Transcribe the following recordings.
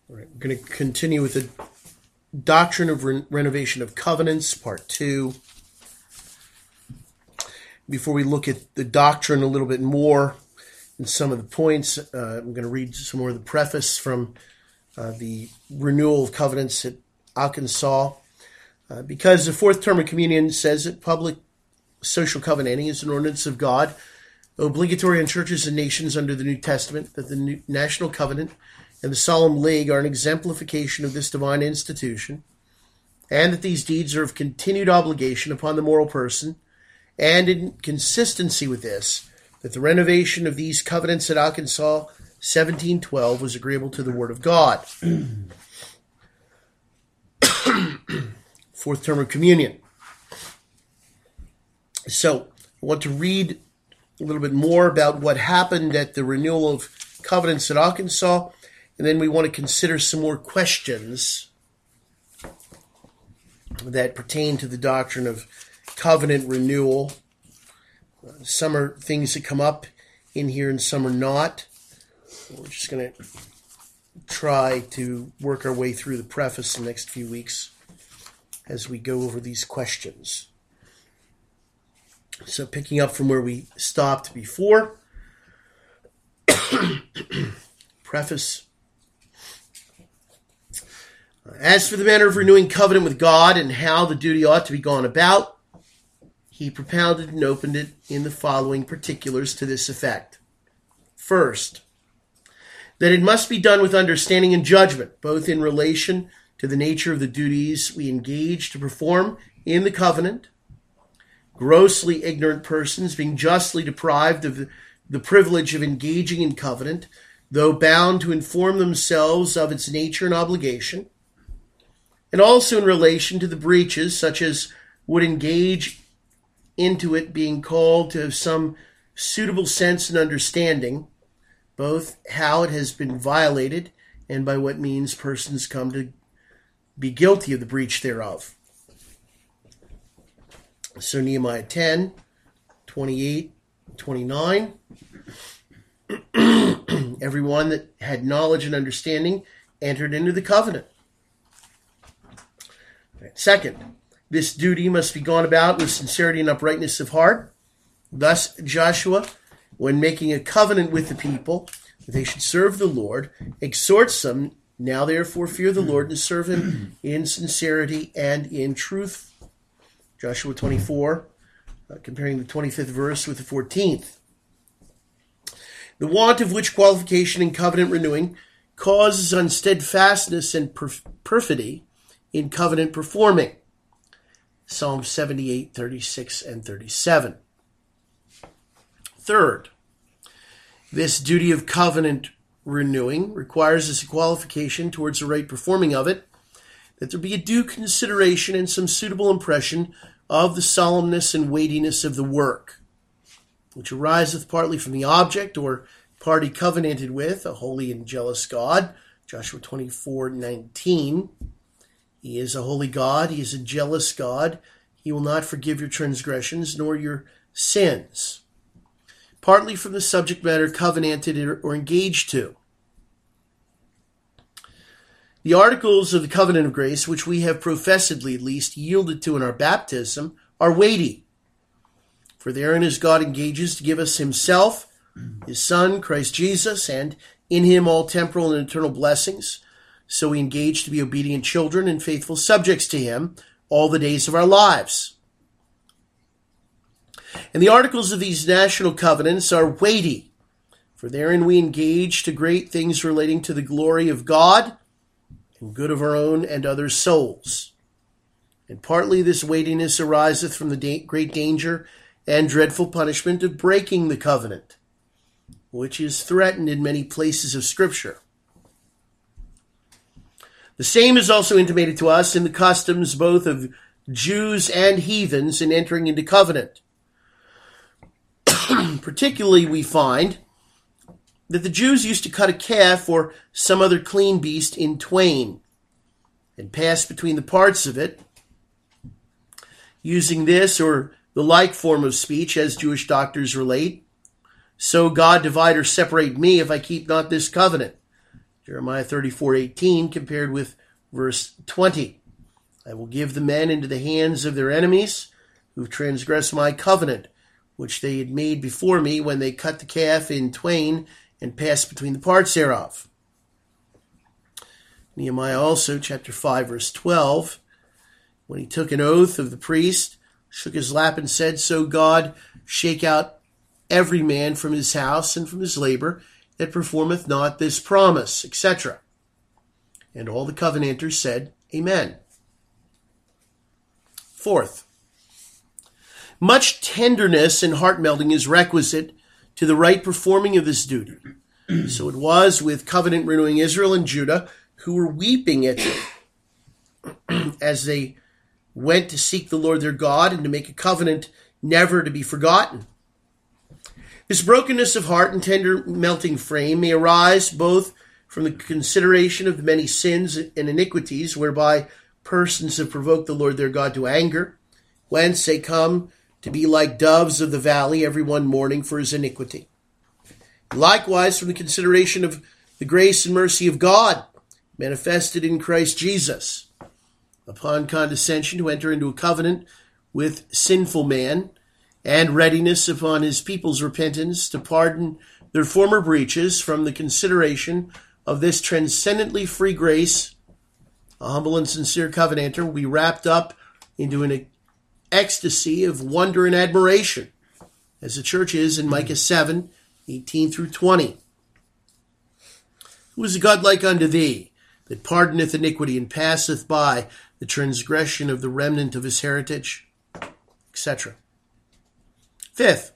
All right, we're going to continue with the doctrine of renovation of covenants, part 2. Before we look at the doctrine a little bit more and some of the points, I'm going to read some more of the preface from the renewal of covenants at Arkansas. Because the fourth term of communion says that public social covenanting is an ordinance of God, obligatory on churches and nations under the New Testament, that the national covenant and the solemn league are an exemplification of this divine institution, and that these deeds are of continued obligation upon the moral person, and in consistency with this, that the renovation of these covenants at Arkansas 1712 was agreeable to the Word of God. Fourth term of communion. So, I want to read a little bit more about what happened at the renewal of covenants at Arkansas, and then we want to consider some more questions that pertain to the doctrine of covenant renewal. Some are things that come up in here and some are not. We're just going to try to work our way through the preface the next few weeks as we go over these questions. So picking up from where we stopped before, preface. As for the manner of renewing covenant with God and how the duty ought to be gone about, he propounded and opened it in the following particulars to this effect. First, that it must be done with understanding and judgment, both in relation to the nature of the duties we engage to perform in the covenant, grossly ignorant persons being justly deprived of the privilege of engaging in covenant, though bound to inform themselves of its nature and obligation, and also in relation to the breaches, such as would engage into it being called to have some suitable sense and understanding, both how it has been violated and by what means persons come to be guilty of the breach thereof. So Nehemiah 10, 28, 29. Everyone that had knowledge and understanding entered into the covenant. Second, this duty must be gone about with sincerity and uprightness of heart. Thus Joshua, when making a covenant with the people, that they should serve the Lord, exhorts them, now therefore fear the Lord and serve him in sincerity and in truth. Joshua 24, comparing the 25th verse with the 14th. The want of which qualification in covenant renewing causes unsteadfastness and perfidy in covenant performing. Psalm 78, 36, and 37. Third, this duty of covenant renewing requires as a qualification towards the right performing of it, that there be a due consideration and some suitable impression of the solemnness and weightiness of the work, which ariseth partly from the object or party covenanted with, a holy and jealous God, Joshua 24, 19. He is a holy God, he is a jealous God, he will not forgive your transgressions nor your sins. Partly from the subject matter covenanted or engaged to. The articles of the covenant of grace, which we have professedly at least yielded to in our baptism, are weighty. For therein is God engages to give us himself, his Son, Christ Jesus, and in him all temporal and eternal blessings. So we engage to be obedient children and faithful subjects to him all the days of our lives. And the articles of these national covenants are weighty, for therein we engage to great things relating to the glory of God and good of our own and others' souls. And partly this weightiness ariseth from the great danger and dreadful punishment of breaking the covenant, which is threatened in many places of Scripture. The same is also intimated to us in the customs both of Jews and heathens in entering into covenant. Particularly we find that the Jews used to cut a calf or some other clean beast in twain and pass between the parts of it, using this or the like form of speech as Jewish doctors relate. So God divide or separate me if I keep not this covenant. Jeremiah 34:18 compared with verse 20. I will give the men into the hands of their enemies who transgressed my covenant, which they had made before me when they cut the calf in twain and passed between the parts thereof. Nehemiah also, chapter 5, verse 12, when he took an oath of the priest, shook his lap and said, So God shake out every man from his house and from his labor that performeth not this promise, etc. And all the covenanters said, Amen. Fourth, much tenderness and heart-melting is requisite to the right performing of this duty. So it was with covenant-renewing Israel and Judah, who were weeping at it as they went to seek the Lord their God and to make a covenant never to be forgotten. This brokenness of heart and tender melting frame may arise both from the consideration of the many sins and iniquities whereby persons have provoked the Lord their God to anger, whence they come to be like doves of the valley, every one mourning for his iniquity. Likewise, from the consideration of the grace and mercy of God manifested in Christ Jesus, upon condescension to enter into a covenant with sinful man, and readiness upon his people's repentance to pardon their former breaches, from the consideration of this transcendently free grace, a humble and sincere covenanter will be wrapped up into an ecstasy of wonder and admiration, as the church is in Micah 7:18 through 20. Who is a God like unto thee, that pardoneth iniquity and passeth by the transgression of the remnant of his heritage, etc. Fifth,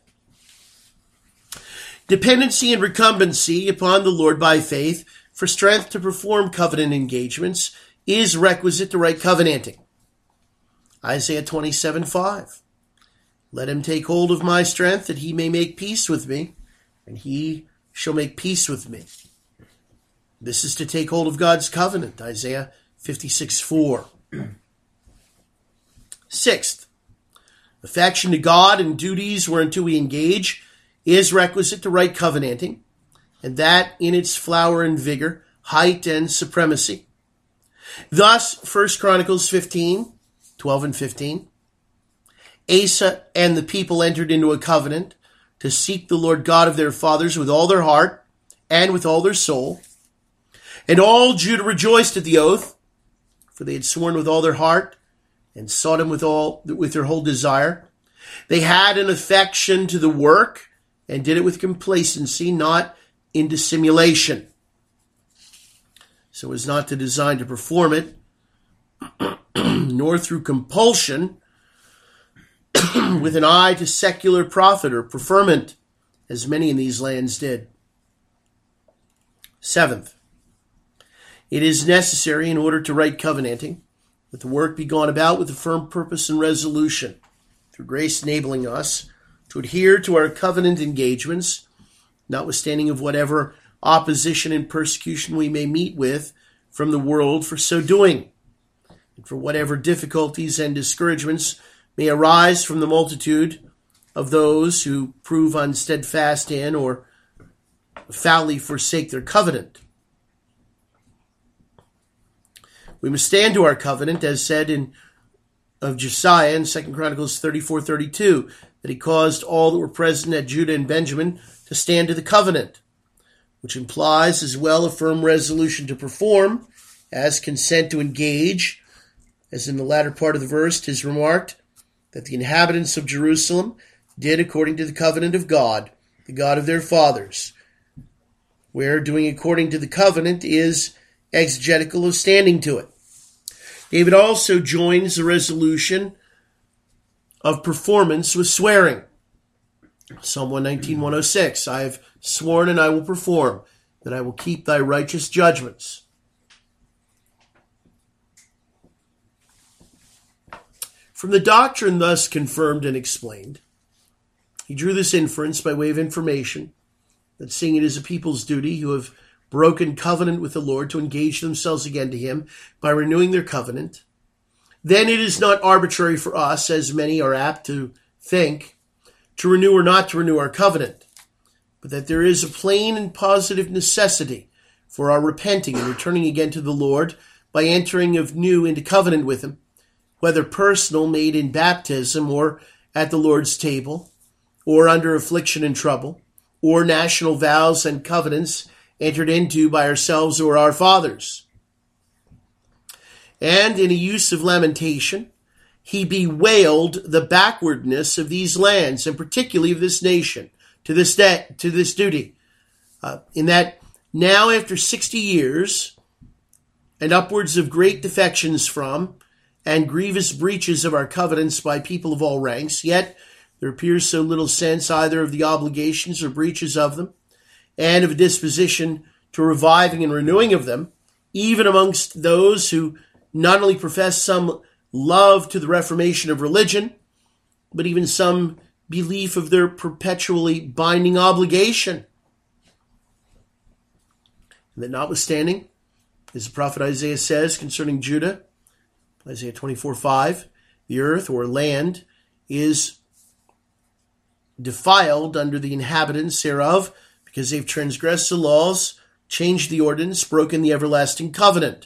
dependency and recumbency upon the Lord by faith for strength to perform covenant engagements is requisite to right covenanting. Isaiah 27:5. Let him take hold of my strength, that he may make peace with me, and he shall make peace with me. This is to take hold of God's covenant, Isaiah 56:4. Sixth, affection to God and duties whereunto we engage is requisite to right covenanting, and that in its flower and vigor, height and supremacy. Thus, 1 Chronicles 15:12 and 15. Asa and the people entered into a covenant to seek the Lord God of their fathers with all their heart and with all their soul. And all Judah rejoiced at the oath, for they had sworn with all their heart and sought him with their whole desire. They had an affection to the work and did it with complacency, not in dissimulation, so as not to design to perform it, nor through compulsion, with an eye to secular profit or preferment, as many in these lands did. Seventh, it is necessary, in order to right covenanting, that the work be gone about with a firm purpose and resolution, through grace enabling us to adhere to our covenant engagements, notwithstanding of whatever opposition and persecution we may meet with from the world for so doing, and for whatever difficulties and discouragements may arise from the multitude of those who prove unsteadfast in or foully forsake their covenant. We must stand to our covenant, as said of Josiah in 2 Chronicles 34:32, that he caused all that were present at Judah and Benjamin to stand to the covenant, which implies as well a firm resolution to perform as consent to engage, as in the latter part of the verse 'tis remarked that the inhabitants of Jerusalem did according to the covenant of God, the God of their fathers, where doing according to the covenant is exegetical of standing to it. David also joins the resolution of performance with swearing. Psalm 119:106, I have sworn and I will perform, that I will keep thy righteous judgments. From the doctrine thus confirmed and explained, he drew this inference by way of information, that seeing it is a people's duty who have broken covenant with the Lord to engage themselves again to him by renewing their covenant, then it is not arbitrary for us, as many are apt to think, to renew or not to renew our covenant, but that there is a plain and positive necessity for our repenting and returning again to the Lord by entering of new into covenant with him, whether personal, made in baptism, or at the Lord's table, or under affliction and trouble, or national vows and covenants entered into by ourselves or our fathers. And in a use of lamentation, he bewailed the backwardness of these lands, and particularly of this nation, to this duty, in that now after 60 years, and upwards of great defections from, and grievous breaches of our covenants by people of all ranks, yet there appears so little sense either of the obligations or breaches of them, and of a disposition to reviving and renewing of them, even amongst those who not only profess some love to the reformation of religion, but even some belief of their perpetually binding obligation. And that notwithstanding, as the prophet Isaiah says concerning Judah, Isaiah 24:5, the earth or land is defiled under the inhabitants thereof, because they've transgressed the laws, changed the ordinance, broken the everlasting covenant.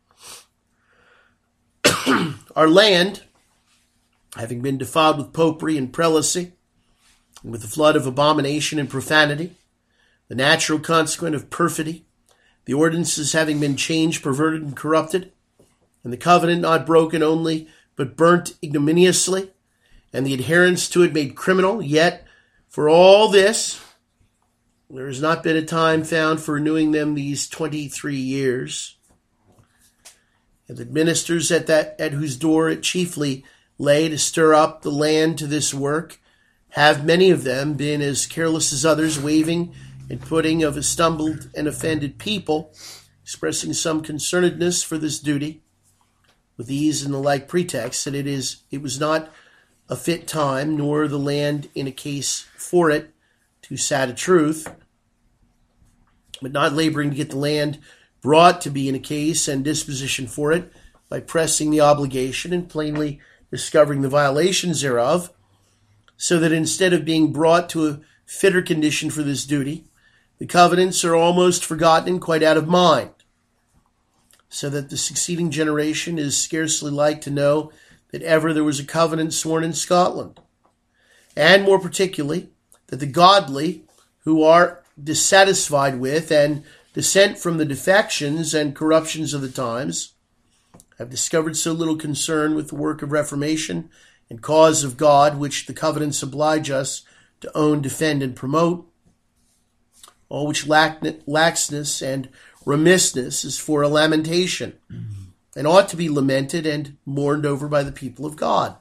Our land, having been defiled with popery and prelacy, and with the flood of abomination and profanity, the natural consequent of perfidy, the ordinances having been changed, perverted, and corrupted, and the covenant not broken only, but burnt ignominiously, and the adherence to it made criminal, yet for all this, there has not been a time found for renewing them these 23 years. And the ministers at whose door it chiefly lay to stir up the land to this work, have many of them been as careless as others, waving and putting of a stumbled and offended people, expressing some concernedness for this duty, with these and the like pretext, that it was not a fit time, nor the land in a case for it, to sad a truth, but not laboring to get the land brought to be in a case and disposition for it, by pressing the obligation and plainly discovering the violations thereof, so that instead of being brought to a fitter condition for this duty, the covenants are almost forgotten and quite out of mind, so that the succeeding generation is scarcely like to know that ever there was a covenant sworn in Scotland, and more particularly, that the godly, who are dissatisfied with and dissent from the defections and corruptions of the times, have discovered so little concern with the work of reformation and cause of God, which the covenants oblige us to own, defend, and promote, all which laxness and remissness is for a lamentation, and ought to be lamented and mourned over by the people of God.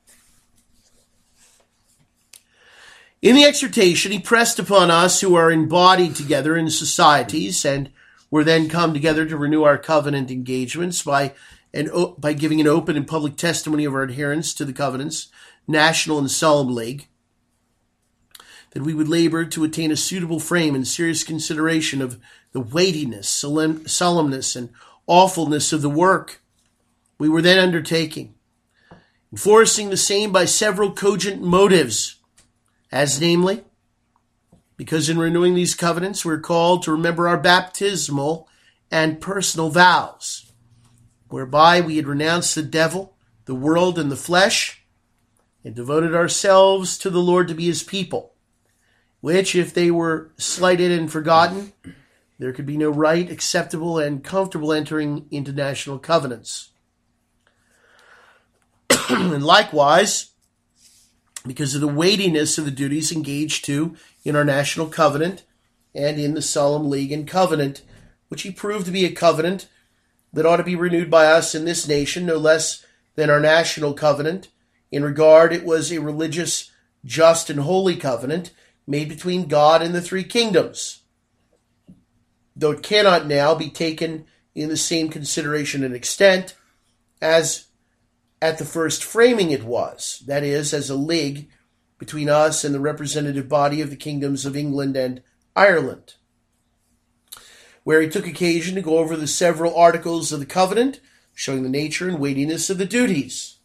In the exhortation, he pressed upon us who are embodied together in societies, and were then come together to renew our covenant engagements by giving an open and public testimony of our adherence to the covenants, national and solemn league, that we would labor to attain a suitable frame and serious consideration of the weightiness, solemnness, and awfulness of the work we were then undertaking, enforcing the same by several cogent motives, as namely, because in renewing these covenants we're called to remember our baptismal and personal vows, whereby we had renounced the devil, the world, and the flesh, and devoted ourselves to the Lord to be his people, which, if they were slighted and forgotten, there could be no right, acceptable, and comfortable entering into national covenants. And likewise, because of the weightiness of the duties engaged to in our national covenant and in the solemn league and covenant, which he proved to be a covenant that ought to be renewed by us in this nation, no less than our national covenant. In regard, it was a religious, just, and holy covenant made between God and the three kingdoms, though it cannot now be taken in the same consideration and extent as at the first framing it was, that is, as a league between us and the representative body of the kingdoms of England and Ireland, where he took occasion to go over the several articles of the covenant, showing the nature and weightiness of the duties.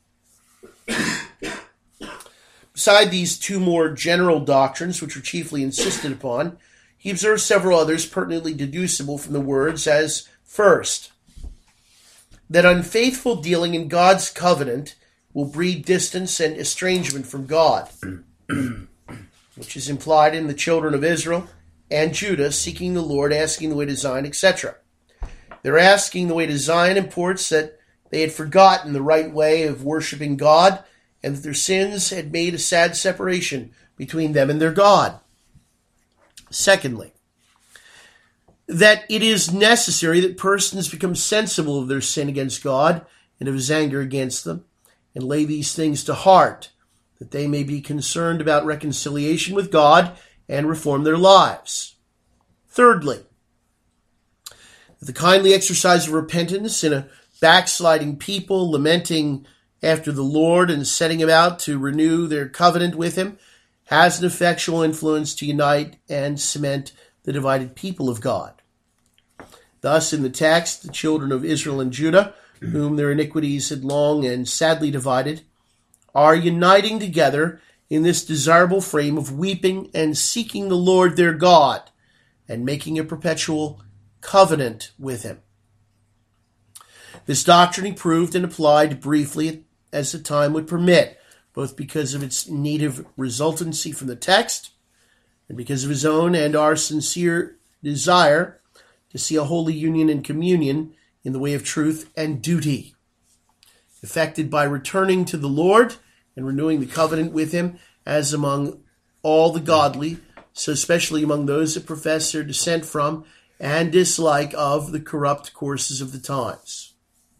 Beside these two more general doctrines, which were chiefly insisted upon, he observes several others pertinently deducible from the words as, first, that unfaithful dealing in God's covenant will breed distance and estrangement from God, which is implied in the children of Israel and Judah seeking the Lord, asking the way to Zion, etc. Their asking the way to Zion imports that they had forgotten the right way of worshiping God and that their sins had made a sad separation between them and their God. Secondly, that it is necessary that persons become sensible of their sin against God and of his anger against them, and lay these things to heart, that they may be concerned about reconciliation with God and reform their lives. Thirdly, that the kindly exercise of repentance in a backsliding people, lamenting after the Lord and setting about to renew their covenant with him, has an effectual influence to unite and cement the divided people of God. Thus, in the text, the children of Israel and Judah, whom their iniquities had long and sadly divided, are uniting together in this desirable frame of weeping and seeking the Lord their God and making a perpetual covenant with him. This doctrine he proved and applied briefly as the time would permit, both because of its native resultancy from the text and because of his own and our sincere desire to see a holy union and communion in the way of truth and duty, effected by returning to the Lord and renewing the covenant with him as among all the godly, so especially among those that profess their descent from and dislike of the corrupt courses of the times.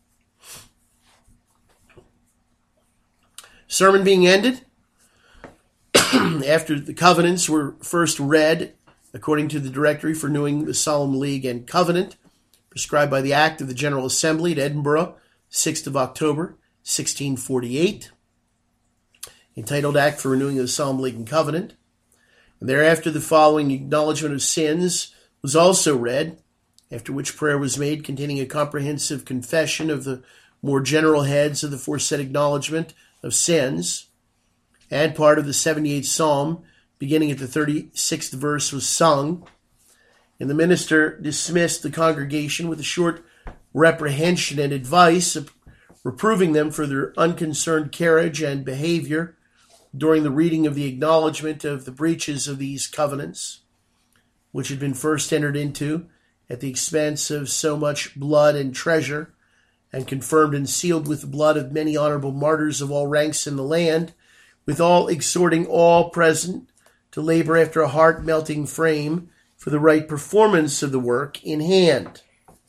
Sermon being ended, after the covenants were first read according to the directory for renewing the Solemn League and Covenant, prescribed by the Act of the General Assembly at Edinburgh, 6th of October, 1648, entitled Act for Renewing of the Solemn League and Covenant. And thereafter the following acknowledgement of sins was also read, after which prayer was made containing a comprehensive confession of the more general heads of the foresaid acknowledgement of sins, and part of the 78th Psalm, beginning at the 36th verse, was sung, and the minister dismissed the congregation with a short reprehension and advice, reproving them for their unconcerned carriage and behavior during the reading of the acknowledgement of the breaches of these covenants, which had been first entered into at the expense of so much blood and treasure, and confirmed and sealed with the blood of many honorable martyrs of all ranks in the land, withal exhorting all present to labor after a heart-melting frame for the right performance of the work in hand.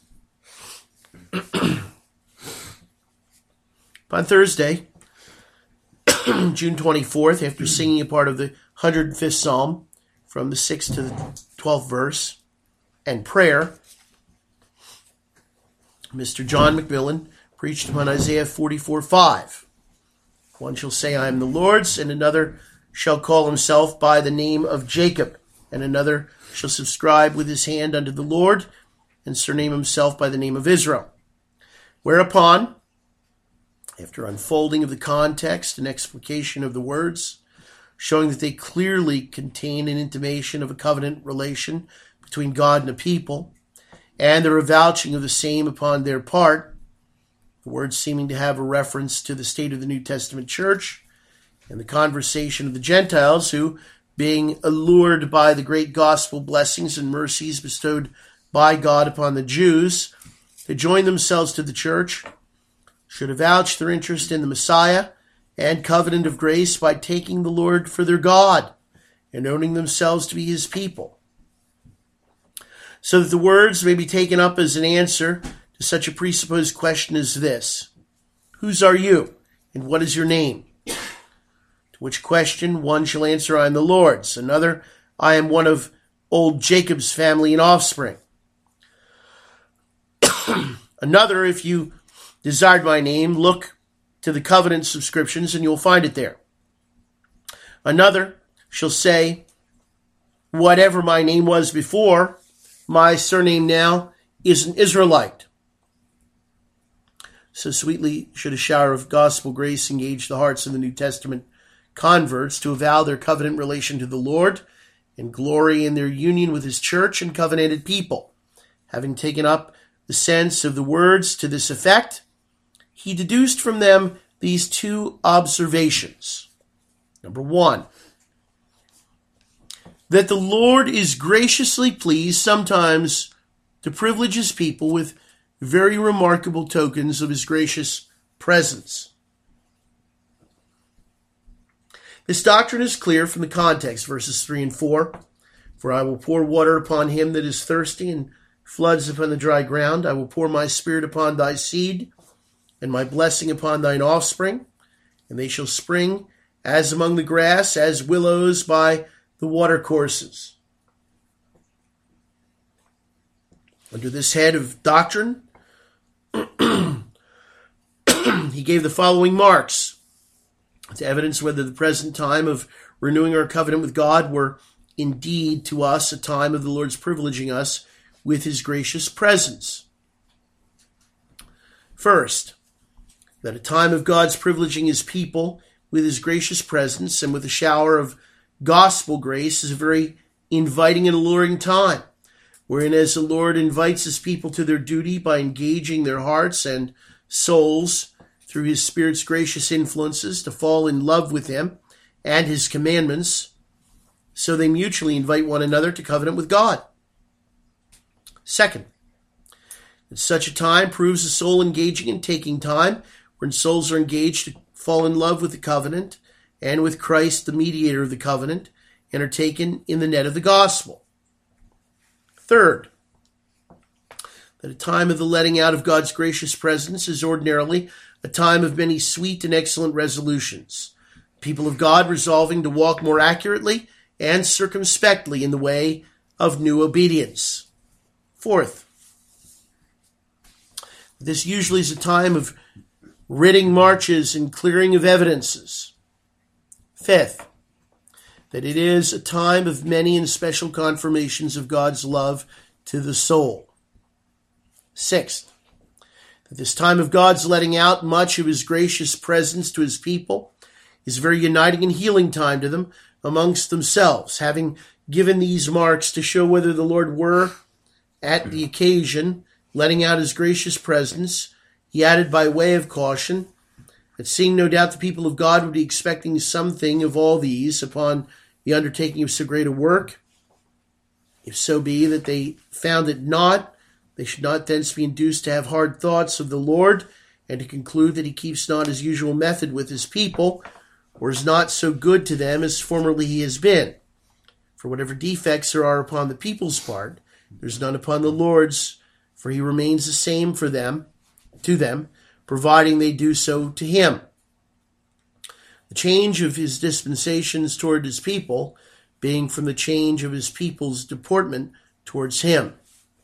On Thursday, June 24th, after singing a part of the 105th Psalm from the 6th to the 12th verse, and prayer, Mr. John McMillan preached upon Isaiah 44:5. One shall say, I am the Lord's, and another shall call himself by the name of Jacob, and another shall subscribe with his hand unto the Lord, and surname himself by the name of Israel. Whereupon, after unfolding of the context and explication of the words, showing that they clearly contain an intimation of a covenant relation between God and a people, and the revouching of the same upon their part, the words seeming to have a reference to the state of the New Testament church, and the conversation of the Gentiles who, being allured by the great gospel blessings and mercies bestowed by God upon the Jews, to join themselves to the church, should avouch their interest in the Messiah and covenant of grace by taking the Lord for their God and owning themselves to be his people, so that the words may be taken up as an answer to such a presupposed question as this: whose are you, and what is your name? To which question one shall answer, I am the Lord's. Another, I am one of old Jacob's family and offspring. Another, if you desired my name, look to the covenant subscriptions and you'll find it there. Another shall say, whatever my name was before, my surname now is an Israelite. So sweetly should a shower of gospel grace engage the hearts of the New Testament converts to avow their covenant relation to the Lord and glory in their union with his church and covenanted people. Having taken up the sense of the words to this effect, he deduced from them these two observations. Number one, that the Lord is graciously pleased sometimes to privilege his people with very remarkable tokens of his gracious presence. This doctrine is clear from the context, verses 3 and 4. For I will pour water upon him that is thirsty, and floods upon the dry ground. I will pour my spirit upon thy seed, and my blessing upon thine offspring, and they shall spring as among the grass, as willows by the watercourses. Under this head of doctrine, he gave the following marks to evidence whether the present time of renewing our covenant with God were indeed to us a time of the Lord's privileging us with his gracious presence. First, that a time of God's privileging his people with his gracious presence and with a shower of gospel grace is a very inviting and alluring time, wherein as the Lord invites his people to their duty by engaging their hearts and souls through his Spirit's gracious influences to fall in love with him and his commandments, so they mutually invite one another to covenant with God. Second, that such a time proves the soul engaging and taking time, when souls are engaged to fall in love with the covenant and with Christ, the mediator of the covenant, and are taken in the net of the gospel. Third, that a time of the letting out of God's gracious presence is ordinarily a time of many sweet and excellent resolutions, people of God resolving to walk more accurately and circumspectly in the way of new obedience. Fourth, this usually is a time of ridding marches and clearing of evidences. Fifth, that it is a time of many and special confirmations of God's love to the soul. Sixth, that this time of God's letting out much of his gracious presence to his people is a very uniting and healing time to them amongst themselves. Having given these marks to show whether the Lord were, at the occasion, letting out his gracious presence, he added by way of caution that seeing no doubt the people of God would be expecting something of all these upon the undertaking of so great a work, if so be that they found it not, they should not thence be induced to have hard thoughts of the Lord, and to conclude that he keeps not his usual method with his people, or is not so good to them as formerly he has been. For whatever defects there are upon the people's part, there is none upon the Lord's, for he remains the same for them, to them, providing they do so to him. The change of his dispensations toward his people being from the change of his people's deportment towards him.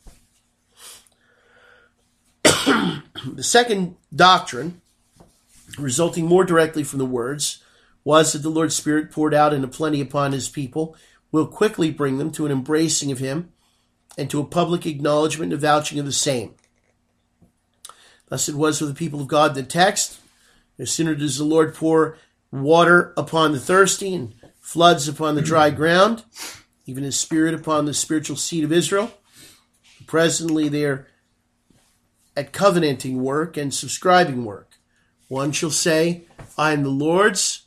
The second doctrine, resulting more directly from the words, was that the Lord's Spirit poured out in a plenty upon his people will quickly bring them to an embracing of him and to a public acknowledgement and vouching of the same. Thus it was with the people of God in the text. No sooner does the Lord pour water upon the thirsty and floods upon the dry ground, even his Spirit upon the spiritual seed of Israel. Presently they are at covenanting work and subscribing work. One shall say, I am the Lord's.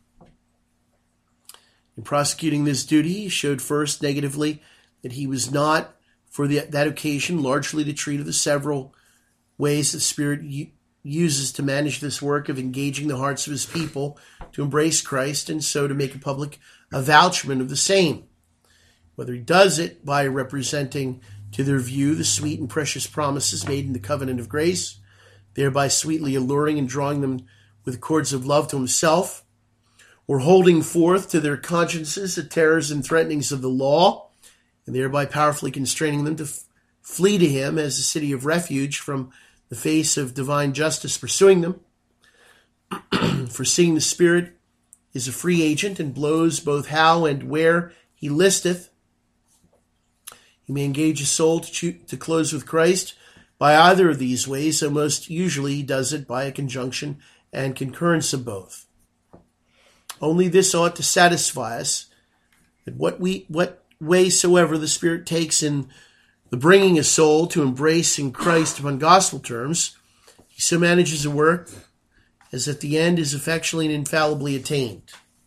In prosecuting this duty, he showed first negatively that he was not, for that occasion, largely to treat of the several ways the Spirit uses to manage this work of engaging the hearts of his people to embrace Christ and so to make a public avouchment of the same. Whether he does it by representing to their view the sweet and precious promises made in the covenant of grace, thereby sweetly alluring and drawing them with cords of love to himself, or holding forth to their consciences the terrors and threatenings of the law, and thereby powerfully constraining them to flee to him as a city of refuge from the face of divine justice pursuing them. For seeing the Spirit is a free agent and blows both how and where he listeth, he may engage his soul to close with Christ by either of these ways, though most usually he does it by a conjunction and concurrence of both. Only this ought to satisfy us, That what way soever the Spirit takes in the bringing a soul to embrace in Christ upon gospel terms, he so manages the work as that the end is effectually and infallibly attained.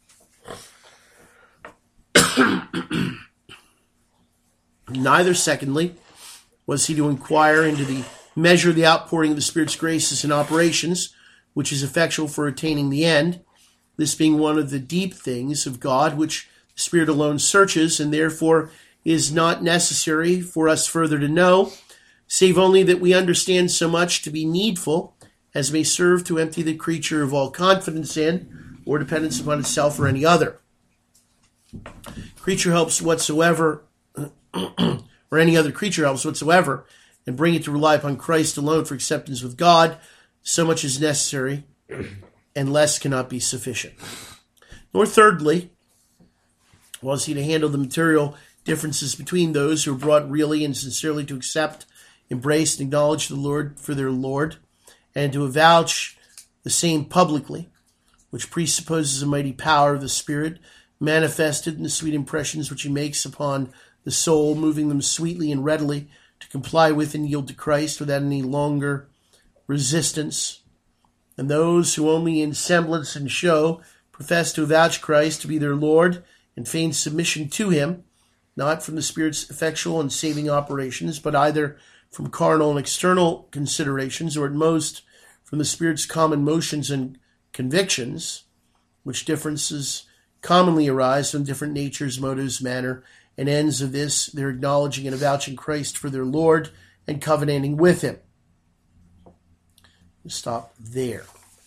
Neither, secondly, was he to inquire into the measure of the outpouring of the Spirit's graces and operations, which is effectual for attaining the end, this being one of the deep things of God which the Spirit alone searches, and therefore is not necessary for us further to know, save only that we understand so much to be needful as may serve to empty the creature of all confidence in or dependence upon itself or any other. Creature helps whatsoever, or any other creature helps whatsoever, and bring it to rely upon Christ alone for acceptance with God, so much is necessary, and less cannot be sufficient. Nor thirdly, was he to handle the material differences between those who are brought really and sincerely to accept, embrace, and acknowledge the Lord for their Lord, and to avouch the same publicly, which presupposes a mighty power of the Spirit manifested in the sweet impressions which he makes upon the soul, moving them sweetly and readily to comply with and yield to Christ without any longer resistance. And those who only in semblance and show profess to avouch Christ to be their Lord and feign submission to him, not from the Spirit's effectual and saving operations, but either from carnal and external considerations, or at most from the Spirit's common motions and convictions, which differences commonly arise from different natures, motives, manner, and ends of this, their acknowledging and avouching Christ for their Lord and covenanting with him. We'll stop there.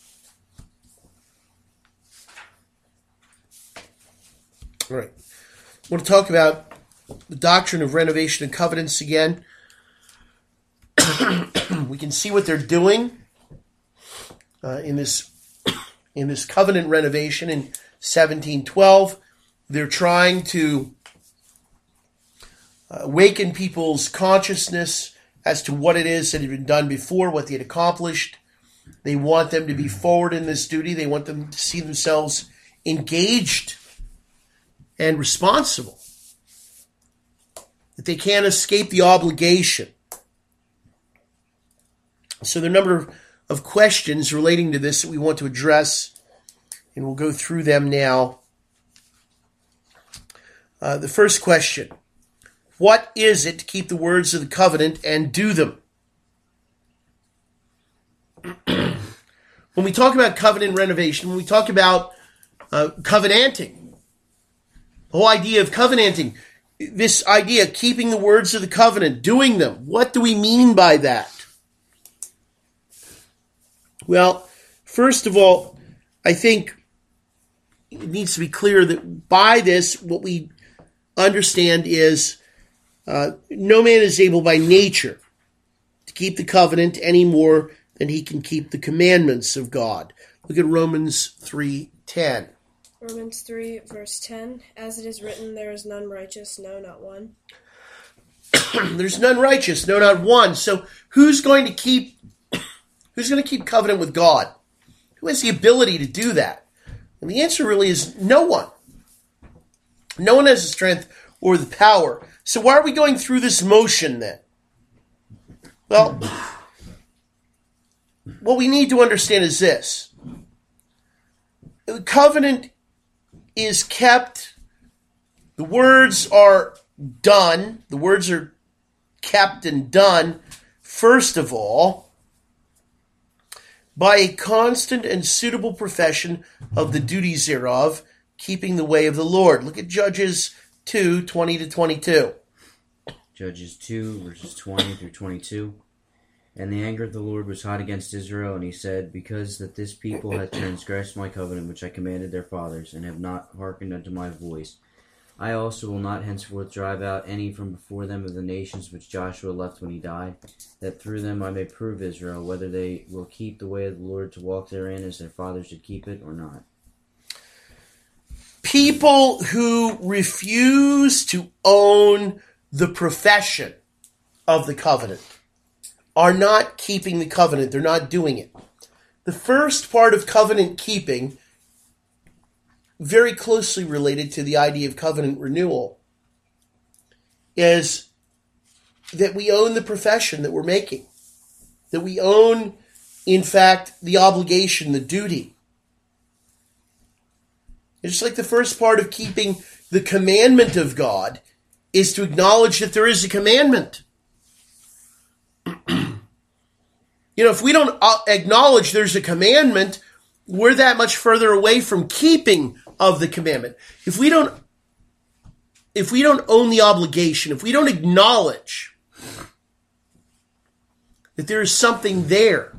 All right. I want to talk about the doctrine of renovation and covenants again. We can see what they're doing in this covenant renovation in 1712. They're trying to awaken people's consciousness as to what it is that had been done before, what they had accomplished. They want them to be forward in this duty. They want them to see themselves engaged and responsible, that they can't escape the obligation. So there are a number of questions relating to this that we want to address, and we'll go through them now. The first question: what is it to keep the words of the covenant and do them? When we talk about covenant renovation, when we talk about covenanting, the whole idea of covenanting, this idea, keeping the words of the covenant, doing them, what do we mean by that? Well, first of all, I think it needs to be clear that by this, what we understand is no man is able by nature to keep the covenant any more than he can keep the commandments of God. Look at Romans 3:10. Romans 3, verse 10, as it is written, there is none righteous, no, not one. There's none righteous, no, not one. So who's going to keep covenant with God? Who has the ability to do that? And the answer really is no one. No one has the strength or the power. So why are we going through this motion then? Well, what we need to understand is this. The covenant is kept. The words are done. The words are kept and done, first of all, by a constant and suitable profession of the duties thereof, keeping the way of the Lord. Look at Judges 2, 20 to 22. Judges 2, verses 20 through 22. And the anger of the Lord was hot against Israel, and he said, because that this people hath transgressed my covenant which I commanded their fathers, and have not hearkened unto my voice, I also will not henceforth drive out any from before them of the nations which Joshua left when he died, that through them I may prove Israel, whether they will keep the way of the Lord to walk therein as their fathers did keep it, or not. People who refuse to own the profession of the covenant are not keeping the covenant. They're not doing it. The first part of covenant keeping very closely related to the idea of covenant renewal is that we own the profession that we're making. That we own, in fact, the obligation, the duty. It's like the first part of keeping the commandment of God is to acknowledge that there is a commandment. If we don't acknowledge there's a commandment, we're that much further away from keeping of the commandment. If we don't own the obligation, if we don't acknowledge that there is something there,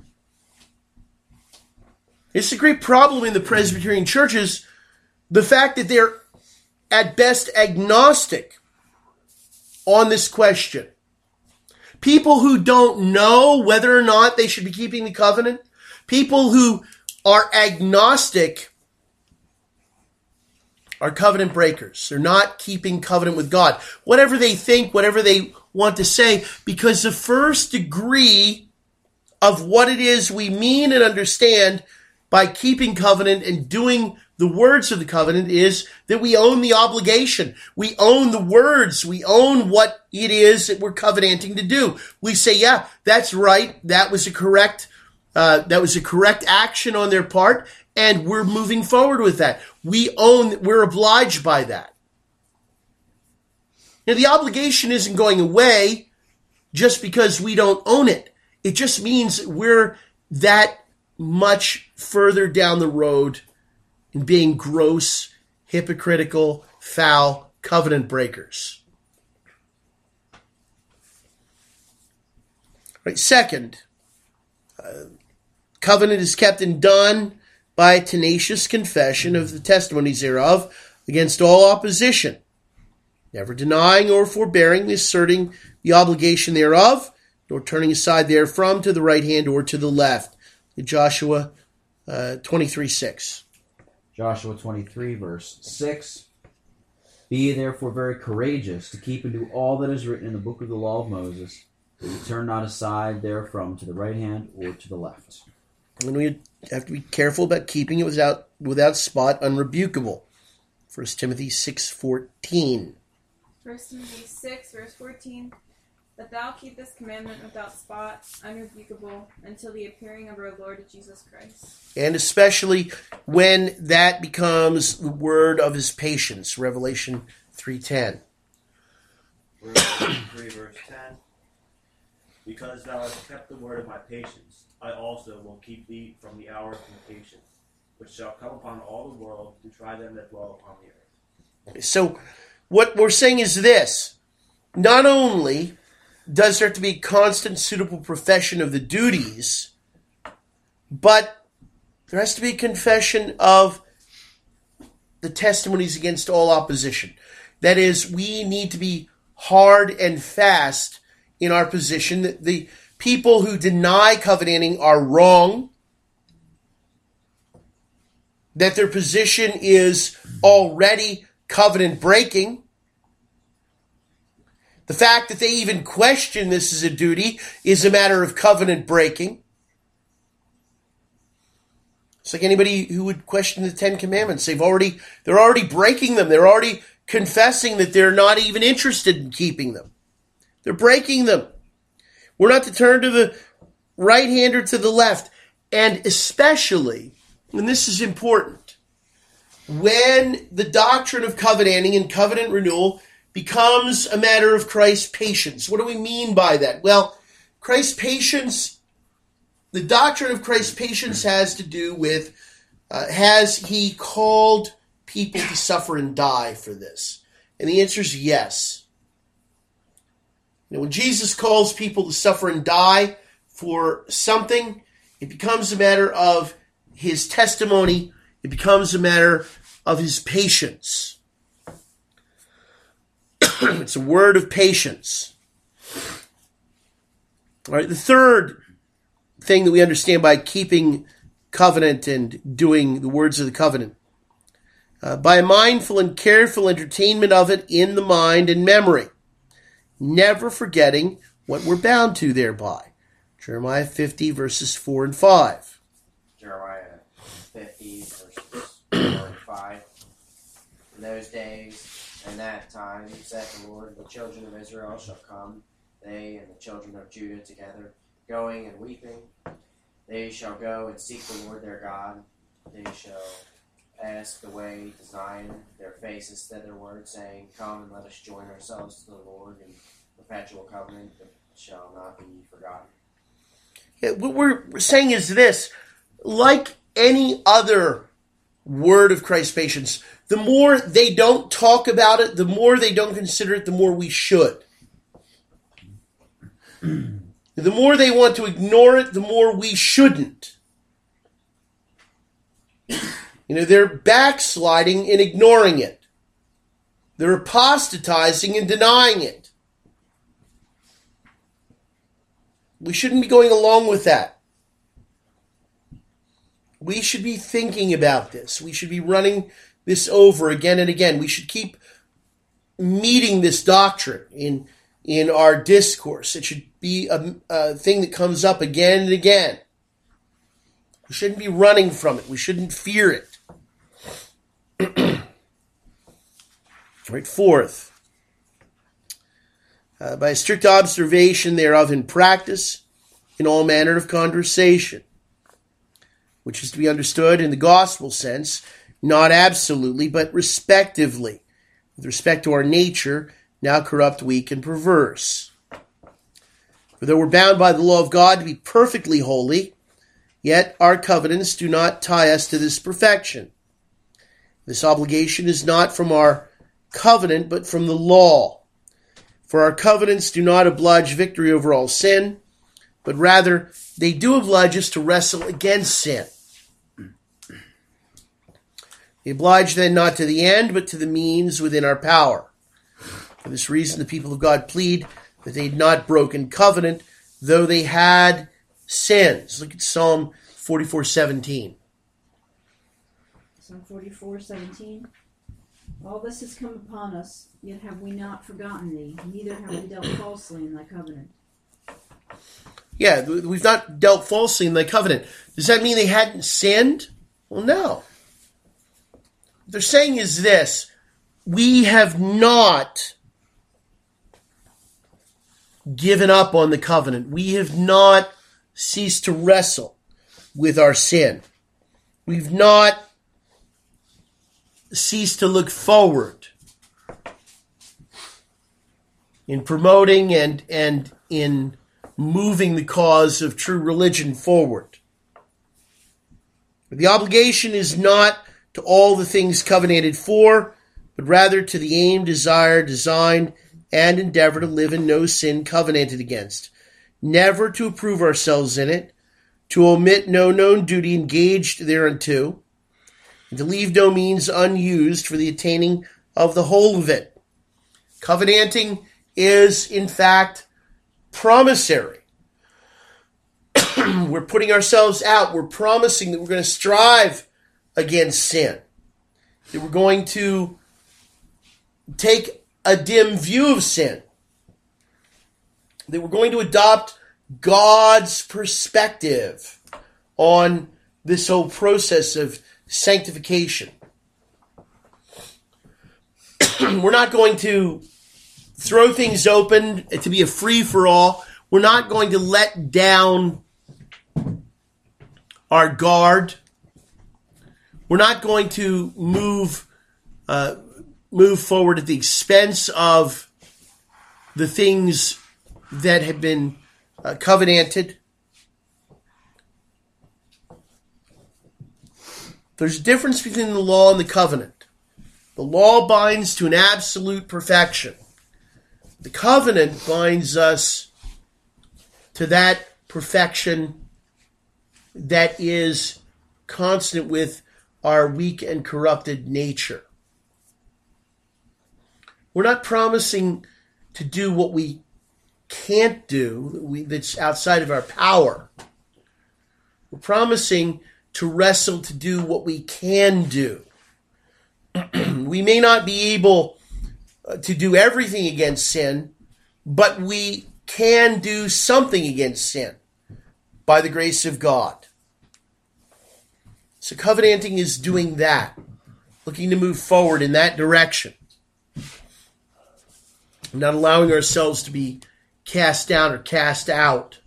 it's a great problem in the Presbyterian churches, the fact that they're at best agnostic on this question. People who don't know whether or not they should be keeping the covenant, people who are agnostic are covenant breakers. They're not keeping covenant with God. Whatever they think, whatever they want to say, because the first degree of what it is we mean and understand by keeping covenant and doing the words of the covenant is that we own the obligation. We own the words. We own what it is that we're covenanting to do. We say, yeah, that's right. That was a correct action on their part, and we're moving forward with that. We're obliged by that. Now, the obligation isn't going away just because we don't own it. It just means we're that much further down the road in being gross, hypocritical, foul covenant breakers. Right. Second, covenant is kept and done by tenacious confession of the testimonies thereof against all opposition, never denying or forbearing the asserting the obligation thereof, nor turning aside therefrom to the right hand or to the left. Joshua 23:6. Joshua 23, verse 6. Be ye therefore very courageous to keep and do all that is written in the book of the law of Moses, that you turn not aside therefrom to the right hand or to the left. And we have to be careful about keeping it without spot, unrebukable. 1 Timothy 6:14. 1 Timothy 6, verse 14. That thou keep this commandment without spot, unrebukable, until the appearing of our Lord Jesus Christ. And especially when that becomes the word of his patience, Revelation 3:10. 3, verse 10. Because thou hast kept the word of my patience, I also will keep thee from the hour of temptation, which shall come upon all the world to try them that dwell upon the earth. So what we're saying is this: not only does there have to be a constant, suitable profession of the duties, but there has to be a confession of the testimonies against all opposition. That is, we need to be hard and fast in our position that the people who deny covenanting are wrong, that their position is already covenant breaking. The fact that they even question this as a duty is a matter of covenant breaking. It's like anybody who would question the Ten Commandments. They're already breaking them. They're already confessing that they're not even interested in keeping them. They're breaking them. We're not to turn to the right hand or to the left. And especially, and this is important, when the doctrine of covenanting and covenant renewal becomes a matter of Christ's patience. What do we mean by that? Well, Christ's patience, the doctrine of Christ's patience has to do with, has he called people to suffer and die for this? And the answer is yes. When Jesus calls people to suffer and die for something, it becomes a matter of his testimony. It becomes a matter of his patience. It's a word of patience. All right, the third thing that we understand by keeping covenant and doing the words of the covenant, by a mindful and careful entertainment of it in the mind and memory, never forgetting what we're bound to thereby. Jeremiah 50, verses 4 and 5. Jeremiah 50, verses 4 and 5. those days and that time, saith the Lord, the children of Israel shall come, they and the children of Judah together, going and weeping. They shall go and seek the Lord their God. They shall ask the way to Zion, their faces thitherward, saying, Come and let us join ourselves to the Lord in perpetual covenant that shall not be forgotten. Yeah, what we're saying is this: like any other word of Christ's patience, the more they don't talk about it, the more they don't consider it, the more we should. The more they want to ignore it, the more we shouldn't. They're backsliding and ignoring it. They're apostatizing and denying it. We shouldn't be going along with that. We should be thinking about this. We should be running this over again and again. We should keep meeting this doctrine in our discourse. It should be a thing that comes up again and again. We shouldn't be running from it. We shouldn't fear it. Right, fourth, by a strict observation thereof in practice, in all manner of conversation, which is to be understood in the gospel sense, not absolutely, but respectively, with respect to our nature, now corrupt, weak, and perverse. For though we're bound by the law of God to be perfectly holy, yet our covenants do not tie us to this perfection. This obligation is not from our covenant, but from the law. For our covenants do not oblige victory over all sin, but rather they do oblige us to wrestle against sin. They oblige then not to the end, but to the means within our power. For this reason, the people of God plead that they had not broken covenant, though they had sins. Look at Psalm 44:17. Psalm 44:17. All this has come upon us, yet have we not forgotten thee, neither have we dealt falsely in thy covenant. Yeah, we've not dealt falsely in thy covenant. Does that mean they hadn't sinned? Well, no. What they're saying is this: we have not given up on the covenant. We have not ceased to wrestle with our sin. We've not ceased to look forward in promoting and in moving the cause of true religion forward. The obligation is not to all the things covenanted for, but rather to the aim, desire, design, and endeavor to live in no sin covenanted against, never to approve ourselves in it, to omit no known duty engaged thereunto, and to leave no means unused for the attaining of the whole of it. Covenanting is, in fact, promissory. We're putting ourselves out. We're promising that we're going to strive against sin, that we're going to take a dim view of sin, that we're going to adopt God's perspective on this whole process of sanctification. We're not going to throw things open to be a free-for-all. We're not going to let down our guard. We're not going to move forward at the expense of the things that have been covenanted. There's a difference between the law and the covenant. The law binds to an absolute perfection. The covenant binds us to that perfection that is constant with our weak and corrupted nature. We're not promising to do what we can't do, that's outside of our power. We're promising to wrestle to do what we can do. We may not be able to do everything against sin, but we can do something against sin by the grace of God. So covenanting is doing that. looking to move forward in that direction. Not allowing ourselves to be cast down or cast out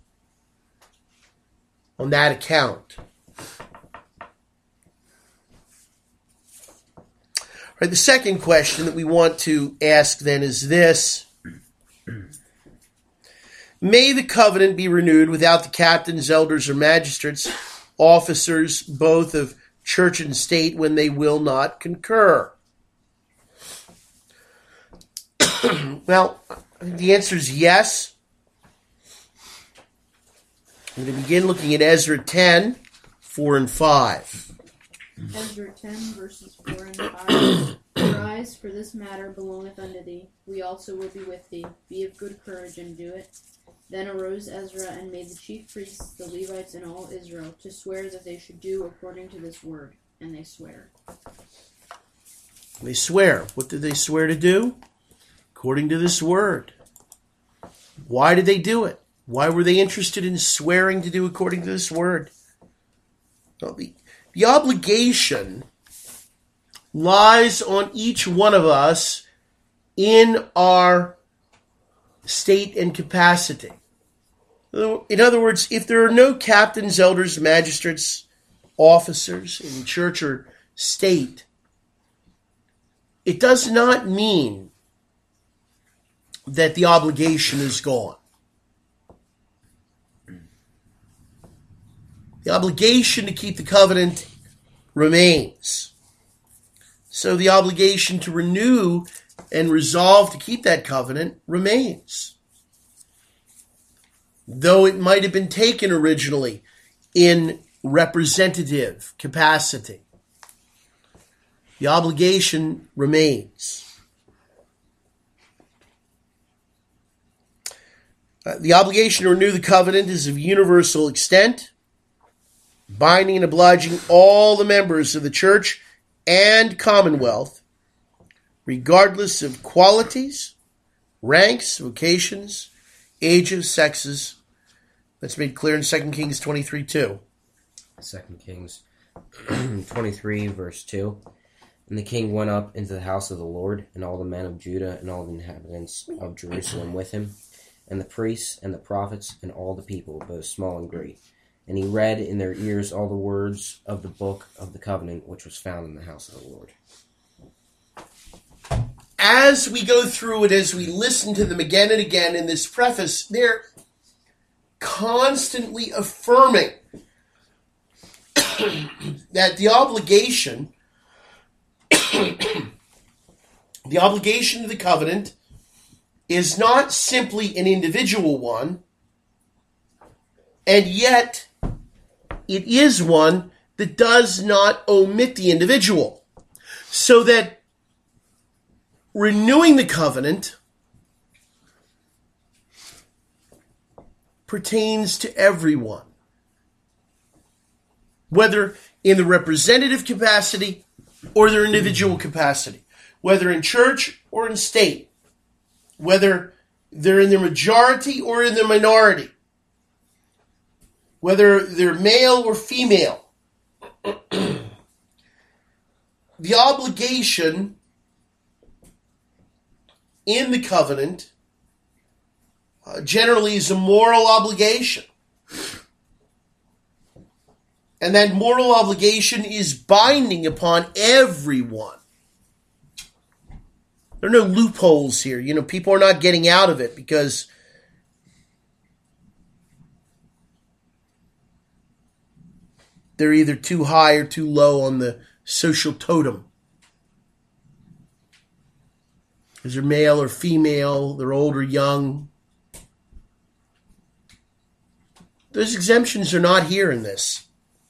on that account. All right, the second question that we want to ask then is this. May the covenant be renewed without the captains, elders, or magistrates, officers, both of church and state, when they will not concur? Well, I think the answer is yes. I'm going to begin looking at Ezra 10, 4 and 5. Ezra 10, verses 4 and 5. Arise, for this matter belongeth unto thee. We also will be with thee. Be of good courage and do it. Then arose Ezra and made the chief priests, the Levites, and all Israel to swear that they should do according to this word. And they swear. They swear. What did they swear to do? According to this word. Why did they do it? Why were they interested in swearing to do according to this word? Well, the obligation lies on each one of us in our state and capacity. In other words, if there are no captains, elders, magistrates, officers in church or state, it does not mean that the obligation is gone. The obligation to keep the covenant remains. So the obligation to renew and resolve to keep that covenant remains. Though it might have been taken originally in representative capacity, the obligation remains. The obligation to renew the covenant is of universal extent, binding and obliging all the members of the church and commonwealth, regardless of qualities, ranks, vocations, ages, sexes. That's made clear in 2 Kings 23:2. 2 Kings 23, verse 2. And the king went up into the house of the Lord, and all the men of Judah and all the inhabitants of Jerusalem with him, and the priests and the prophets and all the people, both small and great. And he read in their ears all the words of the book of the covenant, which was found in the house of the Lord. As we go through it, as we listen to them again and again in this preface, they're constantly affirming that the obligation of the covenant is not simply an individual one, and yet it is one that does not omit the individual. So that renewing the covenant pertains to everyone, whether in the representative capacity or their individual capacity, whether in church or in state, whether they're in the majority or in the minority, whether they're male or female. The obligation in the covenant generally is a moral obligation. And that moral obligation is binding upon everyone. There are no loopholes here. You know, people are not getting out of it because they're either too high or too low on the social totem. Because they're male or female, they're old or young. Those exemptions are not here in this.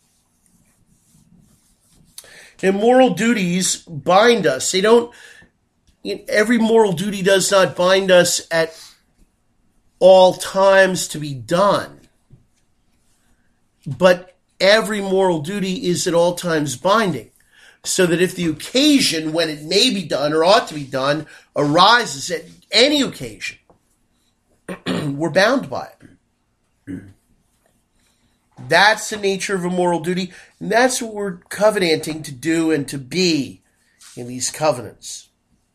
And moral duties bind us. They don't. Every moral duty does not bind us at all times to be done. But every moral duty is at all times binding. So that if the occasion when it may be done or ought to be done arises at any occasion, we're bound by it. That's the nature of a moral duty. And that's what we're covenanting to do and to be in these covenants.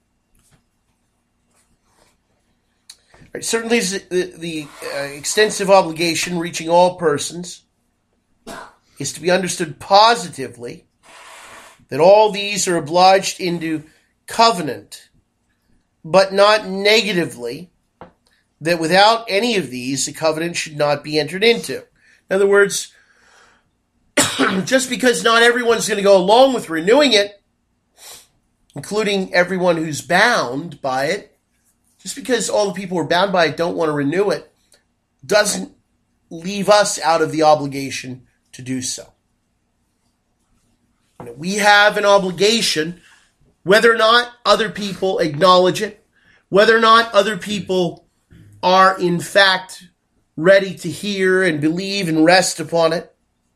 Right, certainly the extensive obligation reaching all persons is to be understood positively, that all these are obliged into covenant, but not negatively, that without any of these, the covenant should not be entered into. In other words, just because not everyone's going to go along with renewing it, including everyone who's bound by it, just because all the people who are bound by it don't want to renew it, doesn't leave us out of the obligation to do so. We have an obligation, whether or not other people acknowledge it, whether or not other people are in fact ready to hear and believe and rest upon it.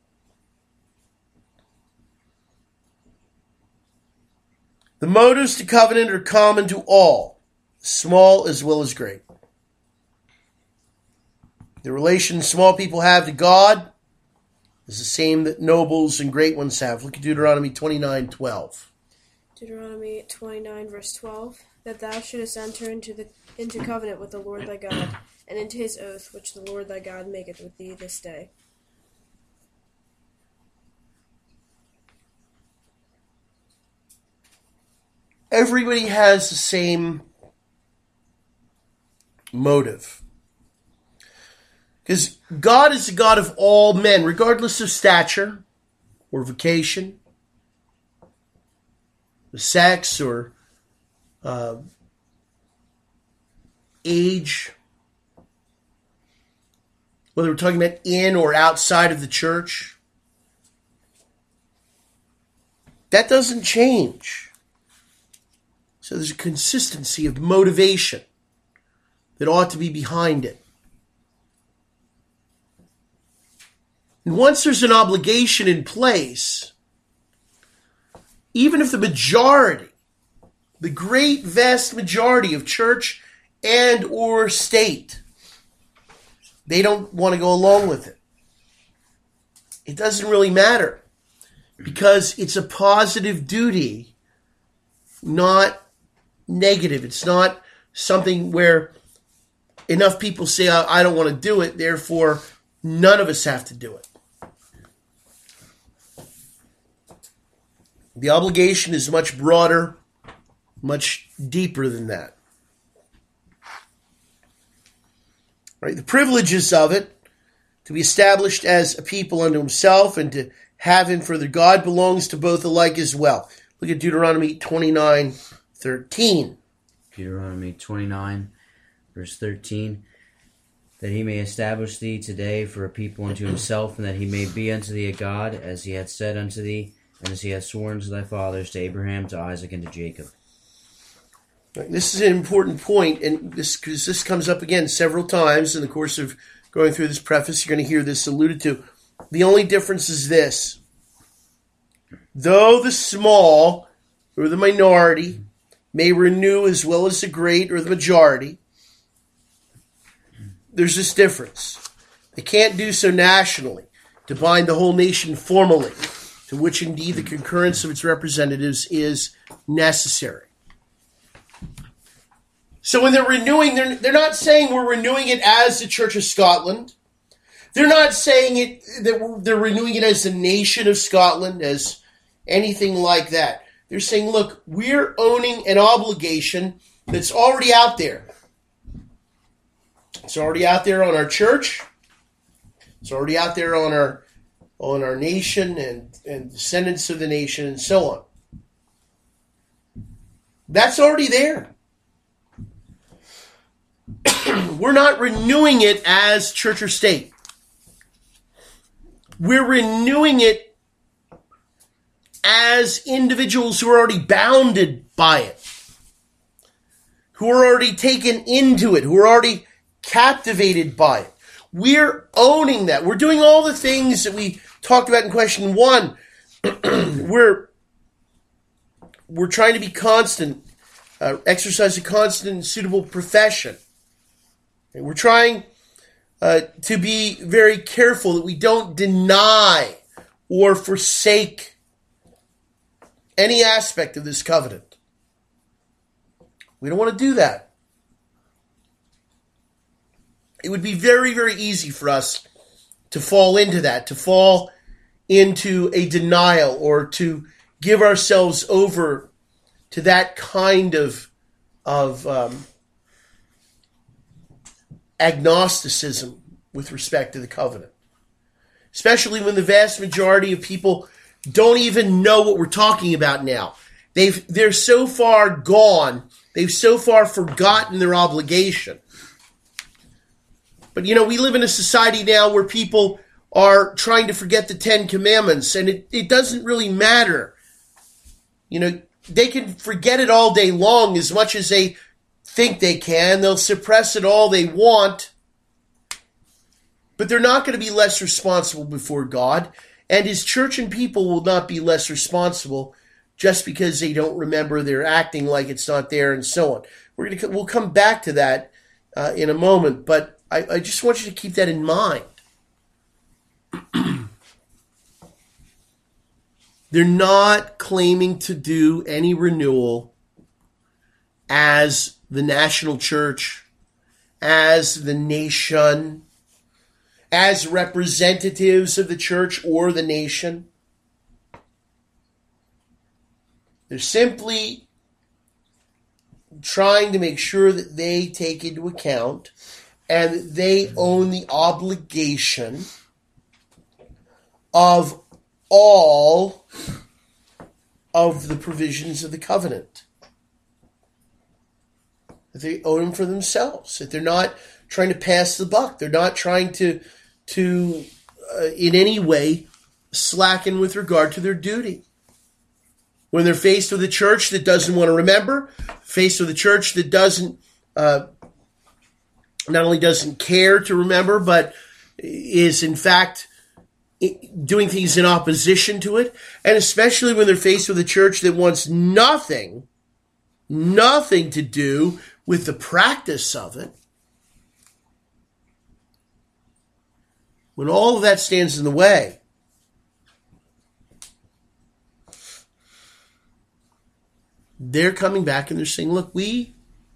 The motives to covenant are common to all, small as well as great. The relation small people have to God is the same that nobles and great ones have. Look at Deuteronomy 29:12. Deuteronomy 29, verse 12. That thou shouldest enter into covenant with the Lord thy God, and into his oath which the Lord thy God maketh with thee this day. Everybody has the same motive. Because God is the God of all men, regardless of stature or vocation, sex or age, whether we're talking about in or outside of the church. That doesn't change. So there's a consistency of motivation that ought to be behind it. And once there's an obligation in place, even if the majority, the great vast majority of church and or state, they don't want to go along with it, it doesn't really matter, because it's a positive duty, not negative. It's not something where enough people say, I don't want to do it, therefore none of us have to do it. The obligation is much broader, much deeper than that. Right? The privileges of it, to be established as a people unto himself and to have him for their God, belongs to both alike as well. Look at Deuteronomy 29:13. Deuteronomy 29, verse 13. That he may establish thee today for a people unto himself, and that he may be unto thee a God, as he hath said unto thee, and as he hath sworn to thy fathers, to Abraham, to Isaac, and to Jacob. This is an important point, and this comes up again several times in the course of going through this preface. You're going to hear this alluded to. The only difference is this. Though the small, or the minority, may renew as well as the great, or the majority, there's this difference. They can't do so nationally, to bind the whole nation formally, to which indeed the concurrence of its representatives is necessary. So when they're renewing, they're not saying we're renewing it as the Church of Scotland. They're not saying it that they're renewing it as the nation of Scotland, as anything like that. They're saying, look, we're owning an obligation that's already out there. It's already out there on our church. It's already out there on our nation and descendants of the nation and so on. That's already there. We're not renewing it as church or state. We're renewing it as individuals who are already bounded by it, who are already taken into it, who are already captivated by it. We're owning that. We're doing all the things that we talked about in question 1. We're trying to be constant, exercise a constant and suitable profession. And we're trying to be very careful that we don't deny or forsake any aspect of this covenant. We don't want to do that. It would be very, very easy for us to fall into that, to fall into a denial or to give ourselves over to that kind of agnosticism with respect to the covenant. Especially when the vast majority of people don't even know what we're talking about now. They're so far gone, they've so far forgotten their obligation. But we live in a society now where people are trying to forget the Ten Commandments, and it doesn't really matter. They can forget it all day long as much as they think they can. They'll suppress it all they want. But they're not going to be less responsible before God, and His church and people will not be less responsible just because they don't remember, they're acting like it's not there, and so on. We'll come back to that in a moment, but I just want you to keep that in mind. They're not claiming to do any renewal as the national church, as the nation, as representatives of the church or the nation. They're simply trying to make sure that they take into account and that they own the obligation of all of the provisions of the covenant. That they own them for themselves. That they're not trying to pass the buck. They're not trying to in any way slacken with regard to their duty. When they're faced with a church that doesn't want to remember, faced with a church that doesn't not only doesn't care to remember, but is in fact doing things in opposition to it, and especially when they're faced with a church that wants nothing to do with the practice of it, when all of that stands in the way, they're coming back and they're saying, look, we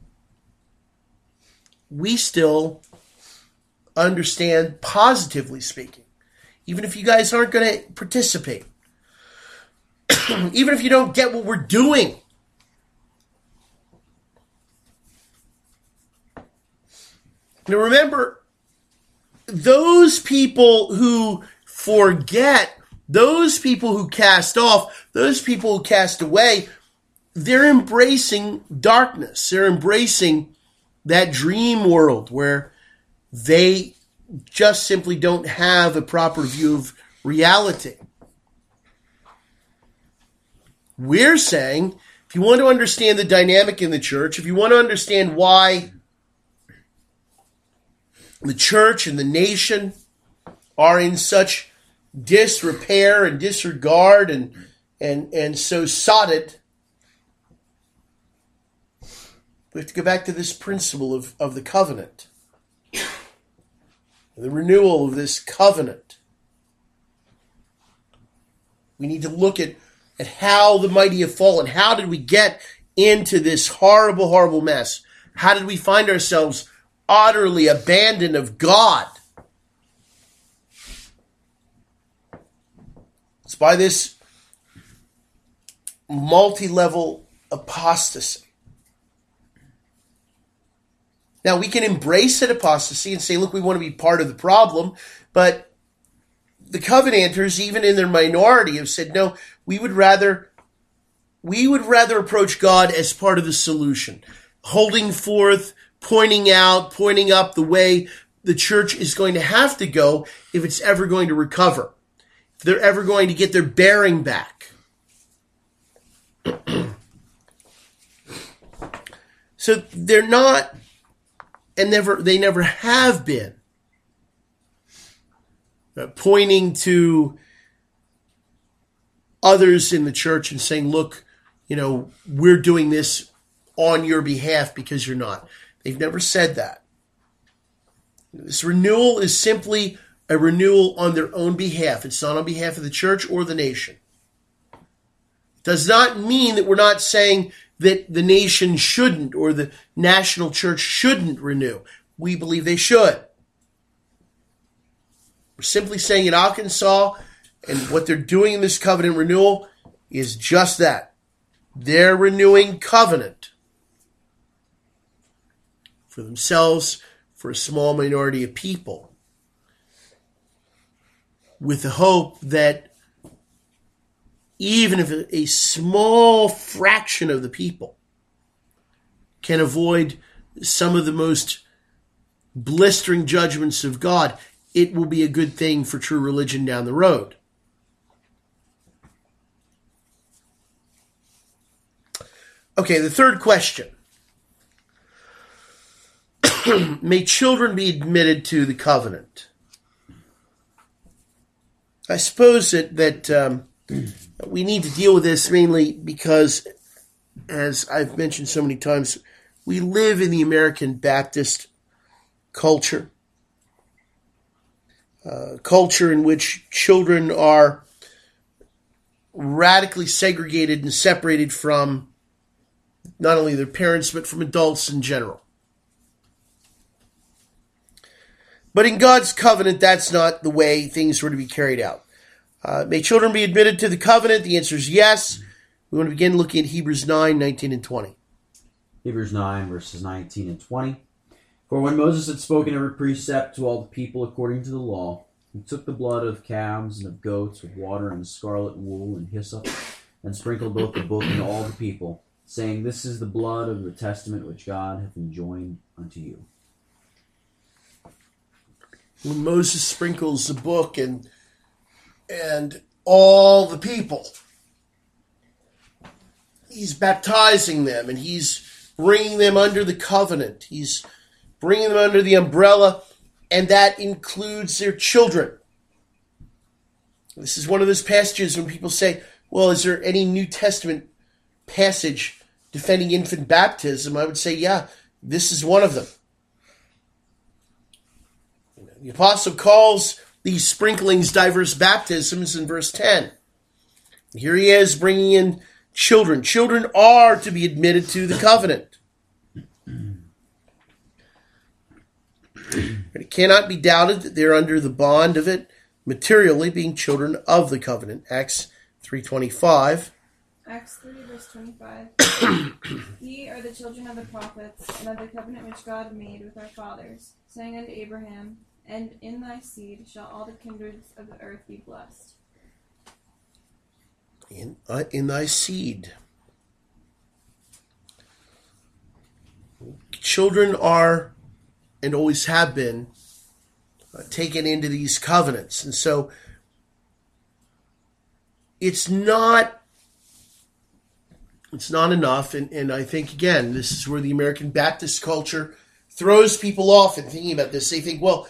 still understand, positively speaking, even if you guys aren't going to participate, even if you don't get what we're doing. Now remember, those people who forget, those people who cast off, those people who cast away, they're embracing darkness. They're embracing that dream world where they just simply don't have a proper view of reality. We're saying, if you want to understand the dynamic in the church, if you want to understand why the church and the nation are in such disrepair and disregard and so sodded, we have to go back to this principle of the covenant. The renewal of this covenant. We need to look at how the mighty have fallen. How did we get into this horrible, horrible mess? How did we find ourselves utterly abandoned of God? It's by this multi-level apostasy. Now, we can embrace that apostasy and say, look, we want to be part of the problem, but the Covenanters, even in their minority, have said, no, we would rather approach God as part of the solution, holding forth, pointing up the way the church is going to have to go if it's ever going to recover, if they're ever going to get their bearing back. So they're not, and they never have been, pointing to others in the church and saying, look, we're doing this on your behalf because you're not. They've never said that. This renewal is simply a renewal on their own behalf. It's not on behalf of the church or the nation. Does not mean that we're not saying that the nation shouldn't or the national church shouldn't renew. We believe they should. We're simply saying in Arkansas, and what they're doing in this covenant renewal is just that. They're renewing covenant for themselves, for a small minority of people, with the hope that even if a small fraction of the people can avoid some of the most blistering judgments of God, it will be a good thing for true religion down the road. Okay, the third question. May children be admitted to the covenant? I suppose that we need to deal with this mainly because, as I've mentioned so many times, we live in the American Baptist culture. Culture in which children are radically segregated and separated from not only their parents, but from adults in general. But in God's covenant, that's not the way things were to be carried out. May children be admitted to the covenant? The answer is yes. We want to begin looking at Hebrews 9, 19, and 20. Hebrews 9, verses 19 and 20. For when Moses had spoken every precept to all the people according to the law, he took the blood of calves and of goats with water and scarlet wool and hyssop, and sprinkled both the book and all the people, saying, This is the blood of the testament which God hath enjoined unto you. When Moses sprinkles the book and all the people, he's baptizing them and he's bringing them under the covenant. He's bringing them under the umbrella, and that includes their children. This is one of those passages when people say, well, is there any New Testament passage defending infant baptism? I would say, yeah, this is one of them. The apostle calls these sprinklings diverse baptisms in verse 10. Here he is bringing in children. Children are to be admitted to the covenant. But it cannot be doubted that they're under the bond of it, materially being children of the covenant. Acts 3:25. Acts 3, verse 25. Ye are the children of the prophets, and of the covenant which God made with our fathers, saying unto Abraham, And in thy seed shall all the kindreds of the earth be blessed. In thy seed. Children are, and always have been, taken into these covenants. And so it's not enough. And I think, again, this is where the American Baptist culture throws people off in thinking about this. They think, well,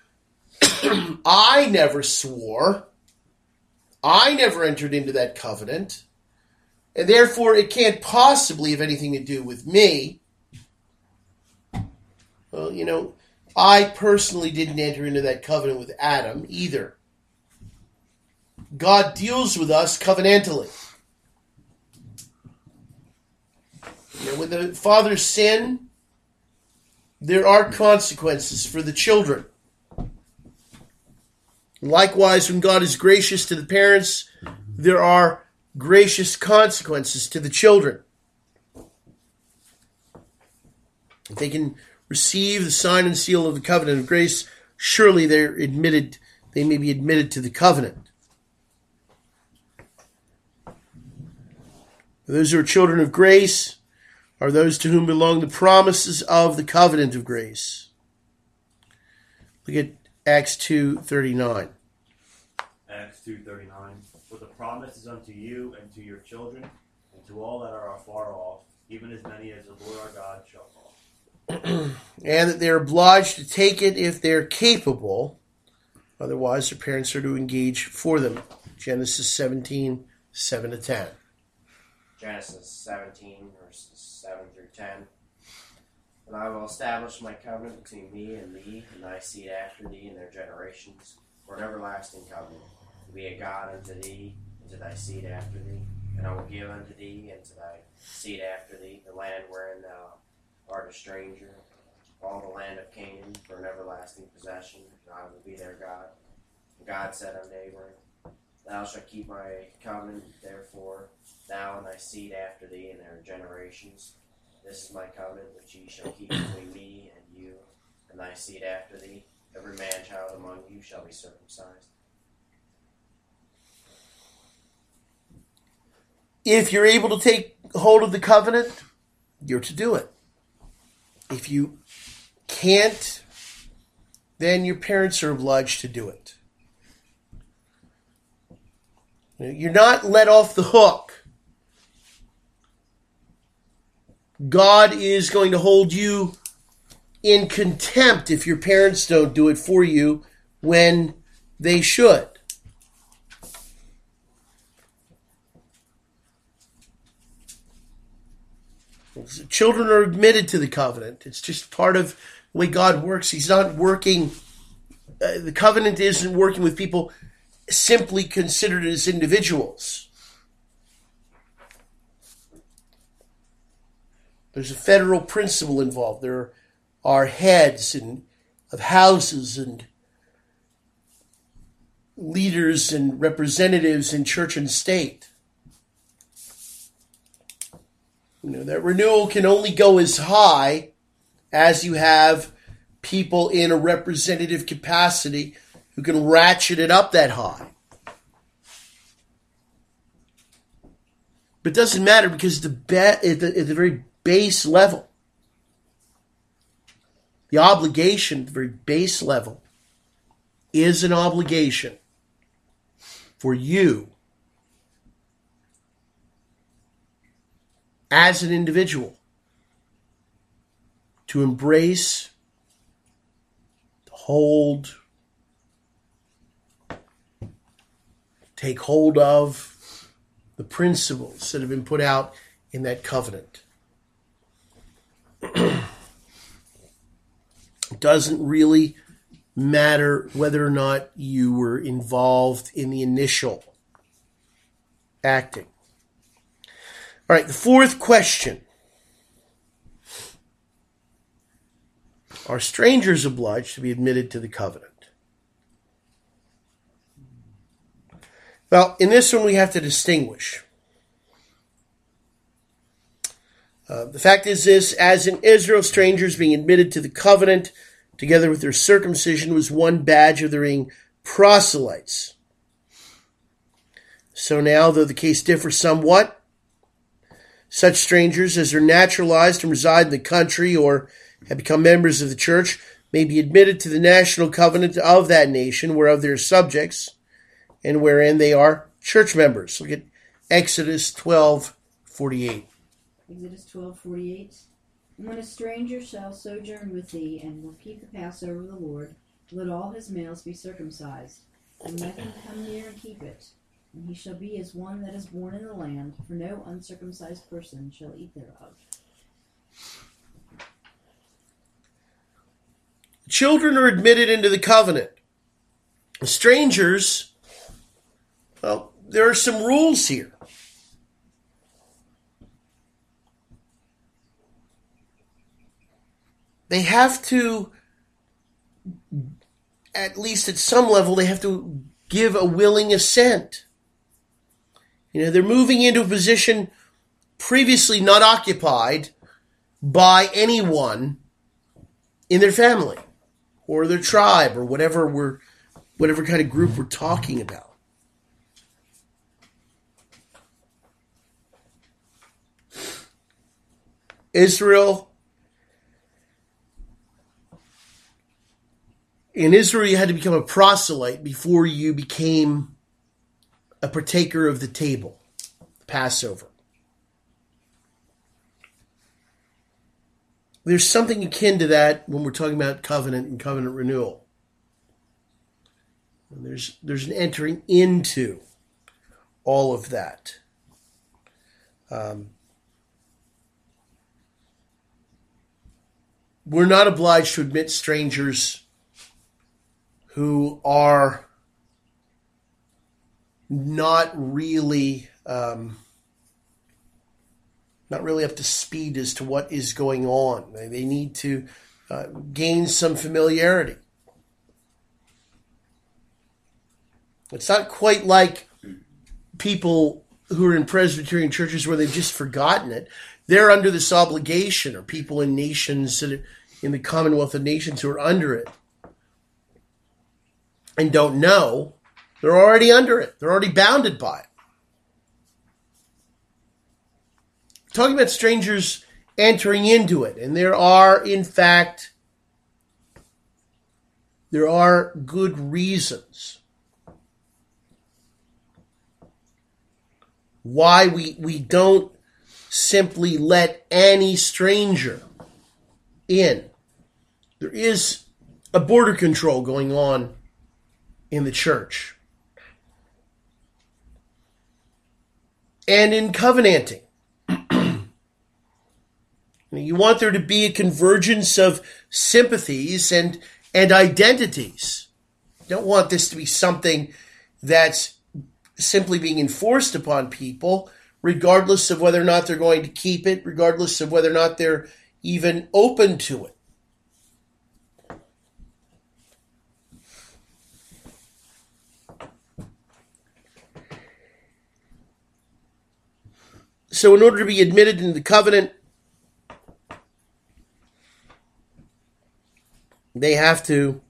I never swore. I never entered into that covenant. And therefore, it can't possibly have anything to do with me. Well, I personally didn't enter into that covenant with Adam either. God deals with us covenantally. When the fathers sin, there are consequences for the children. Likewise, when God is gracious to the parents, there are gracious consequences to the children. If they can receive the sign and seal of the covenant of grace, surely they may be admitted to the covenant. Those who are children of grace are those to whom belong the promises of the covenant of grace. Look at Acts 2:39. Acts 2:39. For the promise is unto you and to your children, and to all that are afar off, even as many as the Lord our God shall call. And that they're obliged to take it if they're capable. Otherwise, their parents are to engage for them. Genesis 17, 7-10. Genesis 17, verses 7 through 10. And I will establish my covenant between me and thee, and thy seed after thee in their generations, for an everlasting covenant, to be a God unto thee, and to thy seed after thee. And I will give unto thee and to thy seed after thee the land wherein thou art a stranger, all the land of Canaan for an everlasting possession, and I will be their God. And God said unto Abram, Thou shalt keep my covenant, therefore, thou and thy seed after thee in their generations. This is my covenant which ye shall keep between me and you and thy seed after thee. Every man-child among you shall be circumcised. If you're able to take hold of the covenant, you're to do it. If you can't, then your parents are obliged to do it. You're not let off the hook. God is going to hold you in contempt if your parents don't do it for you when they should. Children are admitted to the covenant. It's just part of the way God works. He's not working, the covenant isn't working with people simply considered as individuals. There's a federal principle involved. There are heads of houses and leaders and representatives in church and state. That renewal can only go as high as you have people in a representative capacity who can ratchet it up that high. But it doesn't matter because at the very base level, the obligation at the very base level is an obligation for you as an individual to embrace, to hold, take hold of the principles that have been put out in that covenant. It doesn't really matter whether or not you were involved in the initial acting. All right, the fourth question. Are strangers obliged to be admitted to the covenant? Well, in this one we have to distinguish. The fact is this, as in Israel, strangers being admitted to the covenant, together with their circumcision, was one badge of their being proselytes. So now, though the case differs somewhat, such strangers as are naturalized and reside in the country or have become members of the church may be admitted to the national covenant of that nation whereof they are subjects and wherein they are church members. Look at Exodus 12:48. Exodus 12:48. And when a stranger shall sojourn with thee, and will keep the Passover of the Lord, let all his males be circumcised, and let him come near and keep it. And he shall be as one that is born in the land, for no uncircumcised person shall eat thereof. Children are admitted into the covenant. Strangers, well, there are some rules here. They have to, at least at some level, they have to give a willing assent. They're moving into a position previously not occupied by anyone in their family or their tribe or whatever kind of group we're talking about. In Israel, you had to become a proselyte before you became a partaker of the table, Passover. There's something akin to that when we're talking about covenant and covenant renewal. And there's an entering into all of that. We're not obliged to admit strangers who are not really not really up to speed as to what is going on. They need to gain some familiarity. It's not quite like people who are in Presbyterian churches where they've just forgotten it. They're under this obligation, or people in nations that are in the Commonwealth of Nations who are under it and don't know. They're already under it. They're already bounded by it. Talking about strangers entering into it, and there are, in fact, good reasons why we don't simply let any stranger in. There is a border control going on in the church. And in covenanting. You want there to be a convergence of sympathies and identities. You don't want this to be something that's simply being enforced upon people, regardless of whether or not they're going to keep it, regardless of whether or not they're even open to it. So in order to be admitted into the covenant, they have to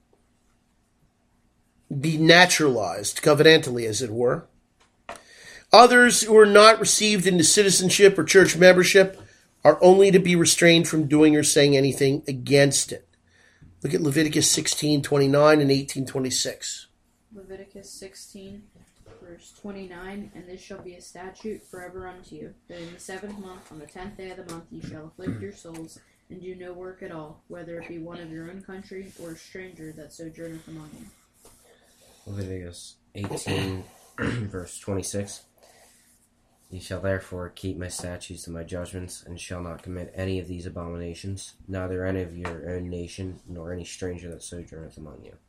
be naturalized, covenantally, as it were. Others who are not received into citizenship or church membership are only to be restrained from doing or saying anything against it. Look at Leviticus 16:29 and 18:26. Leviticus 16, verse 29, and this shall be a statute forever unto you, that in the 7th month, on the 10th day of the month, ye shall afflict your souls, and do no work at all, whether it be one of your own country, or a stranger that sojourneth among you. Leviticus 18, verse 26. Ye shall therefore keep my statutes and my judgments, and shall not commit any of these abominations, neither any of your own nation, nor any stranger that sojourneth among you.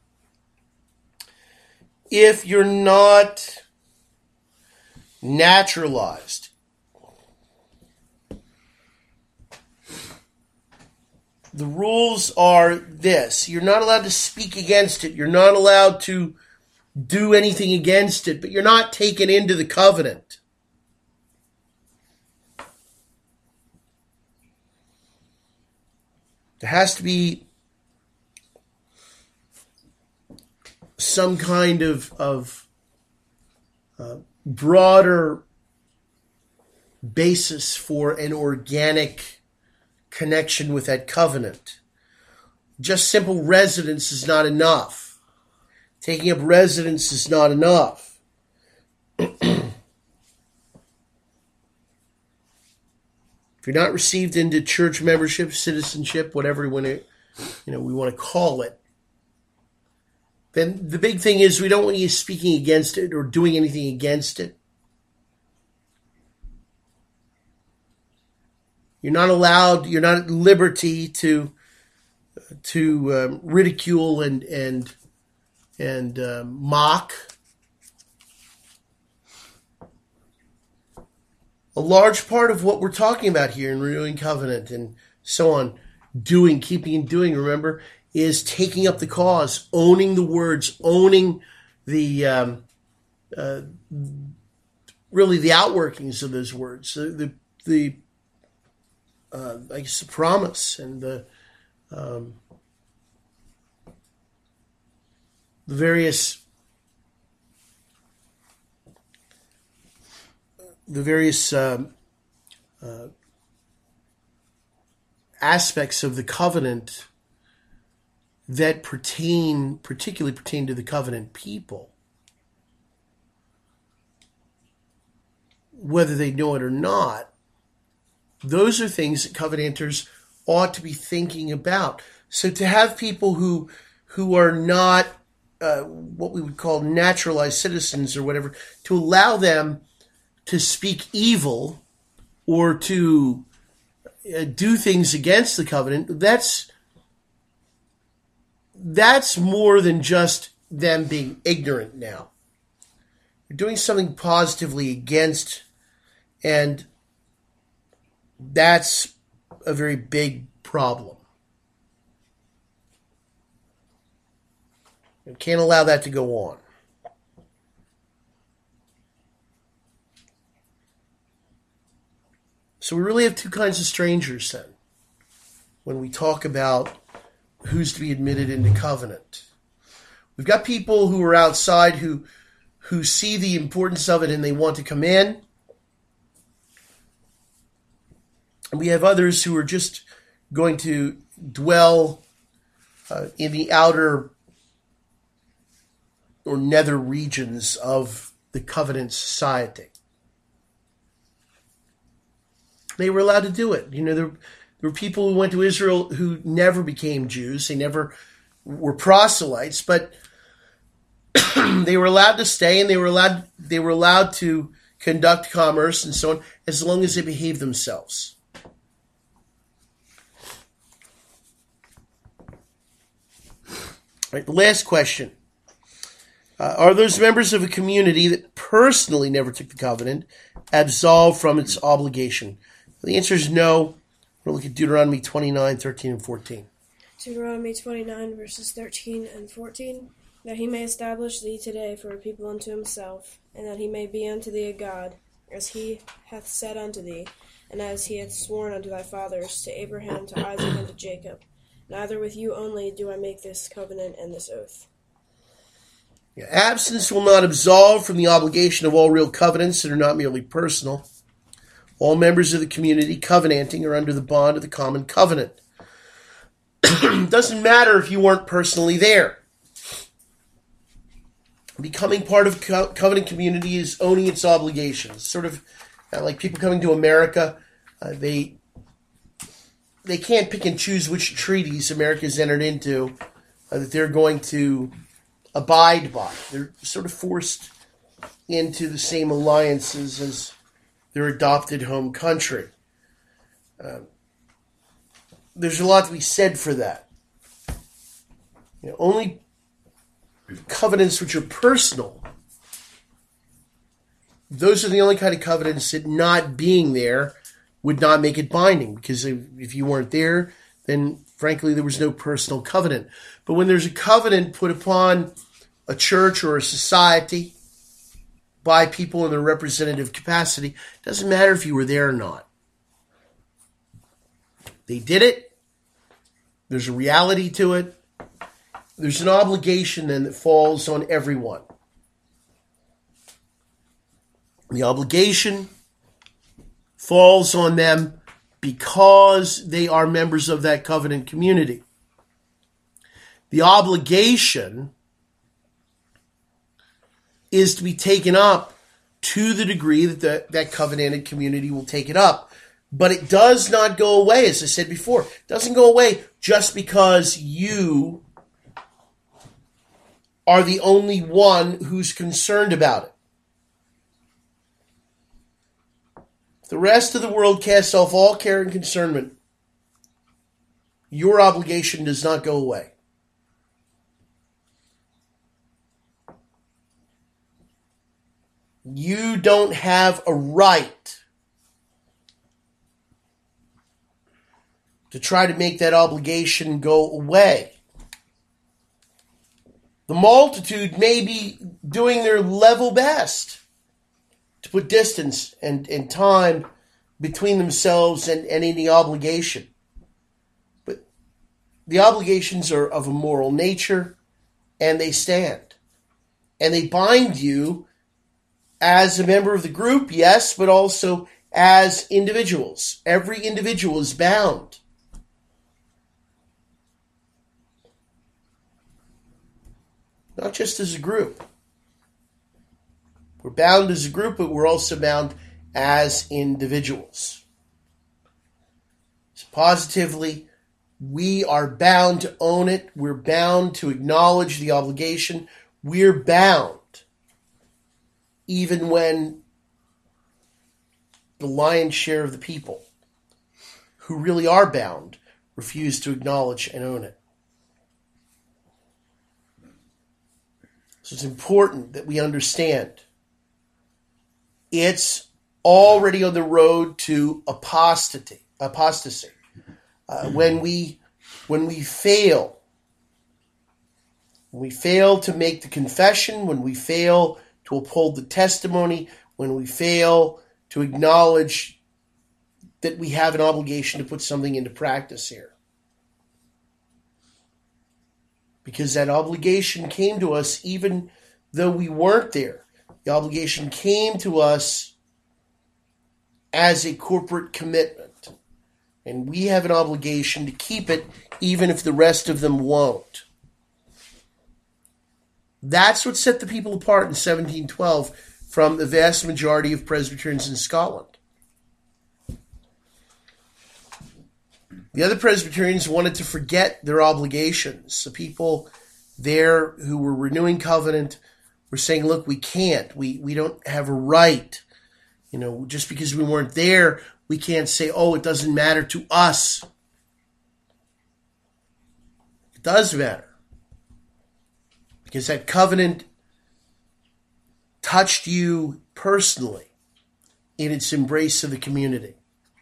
If you're not naturalized, the rules are this. You're not allowed to speak against it. You're not allowed to do anything against it, but you're not taken into the covenant. There has to be some kind of broader basis for an organic connection with that covenant. Just simple residence is not enough. Taking up residence is not enough. If you're not received into church membership, citizenship, whatever we want to call it, then the big thing is we don't want you speaking against it or doing anything against it. You're not allowed. You're not at liberty to ridicule and mock. A large part of what we're talking about here in renewing covenant and so on, keeping and doing, remember, is taking up the cause, owning the words, owning the really the outworkings of those words, the I guess the promise and the various aspects of the covenant that particularly pertain to the covenant people, whether they know it or not. Those are things that covenanters ought to be thinking about. So to have people who are not what we would call naturalized citizens or whatever, to allow them to speak evil or to do things against the covenant, that's more than just them being ignorant now. They're doing something positively against and That's a very big problem. You can't allow that to go on. So we really have two kinds of strangers then, when we talk about who's to be admitted into covenant. We've got people who are outside who see the importance of it and they want to come in. And we have others who are just going to dwell in the outer or nether regions of the covenant society. They were allowed to do it. You know, there were people who went to Israel who never became Jews. They never were proselytes, but they were allowed to stay and they were allowed to conduct commerce and so on as long as they behaved themselves. All right, the last question. Are those members of a community that personally never took the covenant absolved from its obligation? The answer is no. We'll look at Deuteronomy 29, 13, and 14. Deuteronomy 29, verses 13 and 14. That he may establish thee today for a people unto himself, and that he may be unto thee a God, as he hath said unto thee, and as he hath sworn unto thy fathers, to Abraham, to Isaac, and to Jacob. Neither with you only do I make this covenant and this oath. Yeah, absence will not absolve from the obligation of all real covenants that are not merely personal. All members of the community covenanting are under the bond of the common covenant. Doesn't matter if you weren't personally there. Becoming part of covenant community is owning its obligations. Sort of like people coming to America, they can't pick and choose which treaties America's entered into that they're going to abide by. They're sort of forced into the same alliances as their adopted home country. There's a lot to be said for that. You know, only covenants which are personal, those are the only kind of covenants that not being there would not make it binding, because if you weren't there, then frankly there was no personal covenant. But when there's a covenant put upon a church or a society by people in their representative capacity, it doesn't matter if you were there or not. They did it. There's a reality to it. There's an obligation then that falls on everyone. The obligation falls on them because they are members of that covenant community. The obligation is to be taken up to the degree that that covenanted community will take it up. But it does not go away, as I said before. It doesn't go away just because you are the only one who's concerned about it. The rest of the world casts off all care and concernment. Your obligation does not go away. You don't have a right to try to make that obligation go away. The multitude may be doing their level best to put distance and time between themselves and any obligation. But the obligations are of a moral nature, and they stand. And they bind you as a member of the group, yes, but also as individuals. Every individual is bound. Not just as a group. We're bound as a group, but we're also bound as individuals. So positively, we are bound to own it. We're bound to acknowledge the obligation. We're bound, even when the lion's share of the people who really are bound refuse to acknowledge and own it. So it's important that we understand it's already on the road to apostasy. When we fail to make the confession, when we fail to uphold the testimony, when we fail to acknowledge that we have an obligation to put something into practice here. Because that obligation came to us even though we weren't there. The obligation came to us as a corporate commitment. And we have an obligation to keep it even if the rest of them won't. That's what set the people apart in 1712 from the vast majority of Presbyterians in Scotland. The other Presbyterians wanted to forget their obligations. The people there who were renewing covenant were saying, look, we can't. We don't have a right. Just because we weren't there, we can't say, oh, it doesn't matter to us. It does matter. Because that covenant touched you personally in its embrace of the community.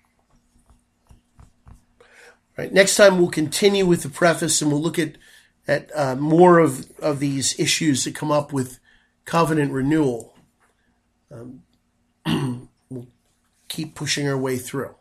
Right, next time we'll continue with the preface and we'll look at more of these issues that come up with covenant renewal. We'll keep pushing our way through.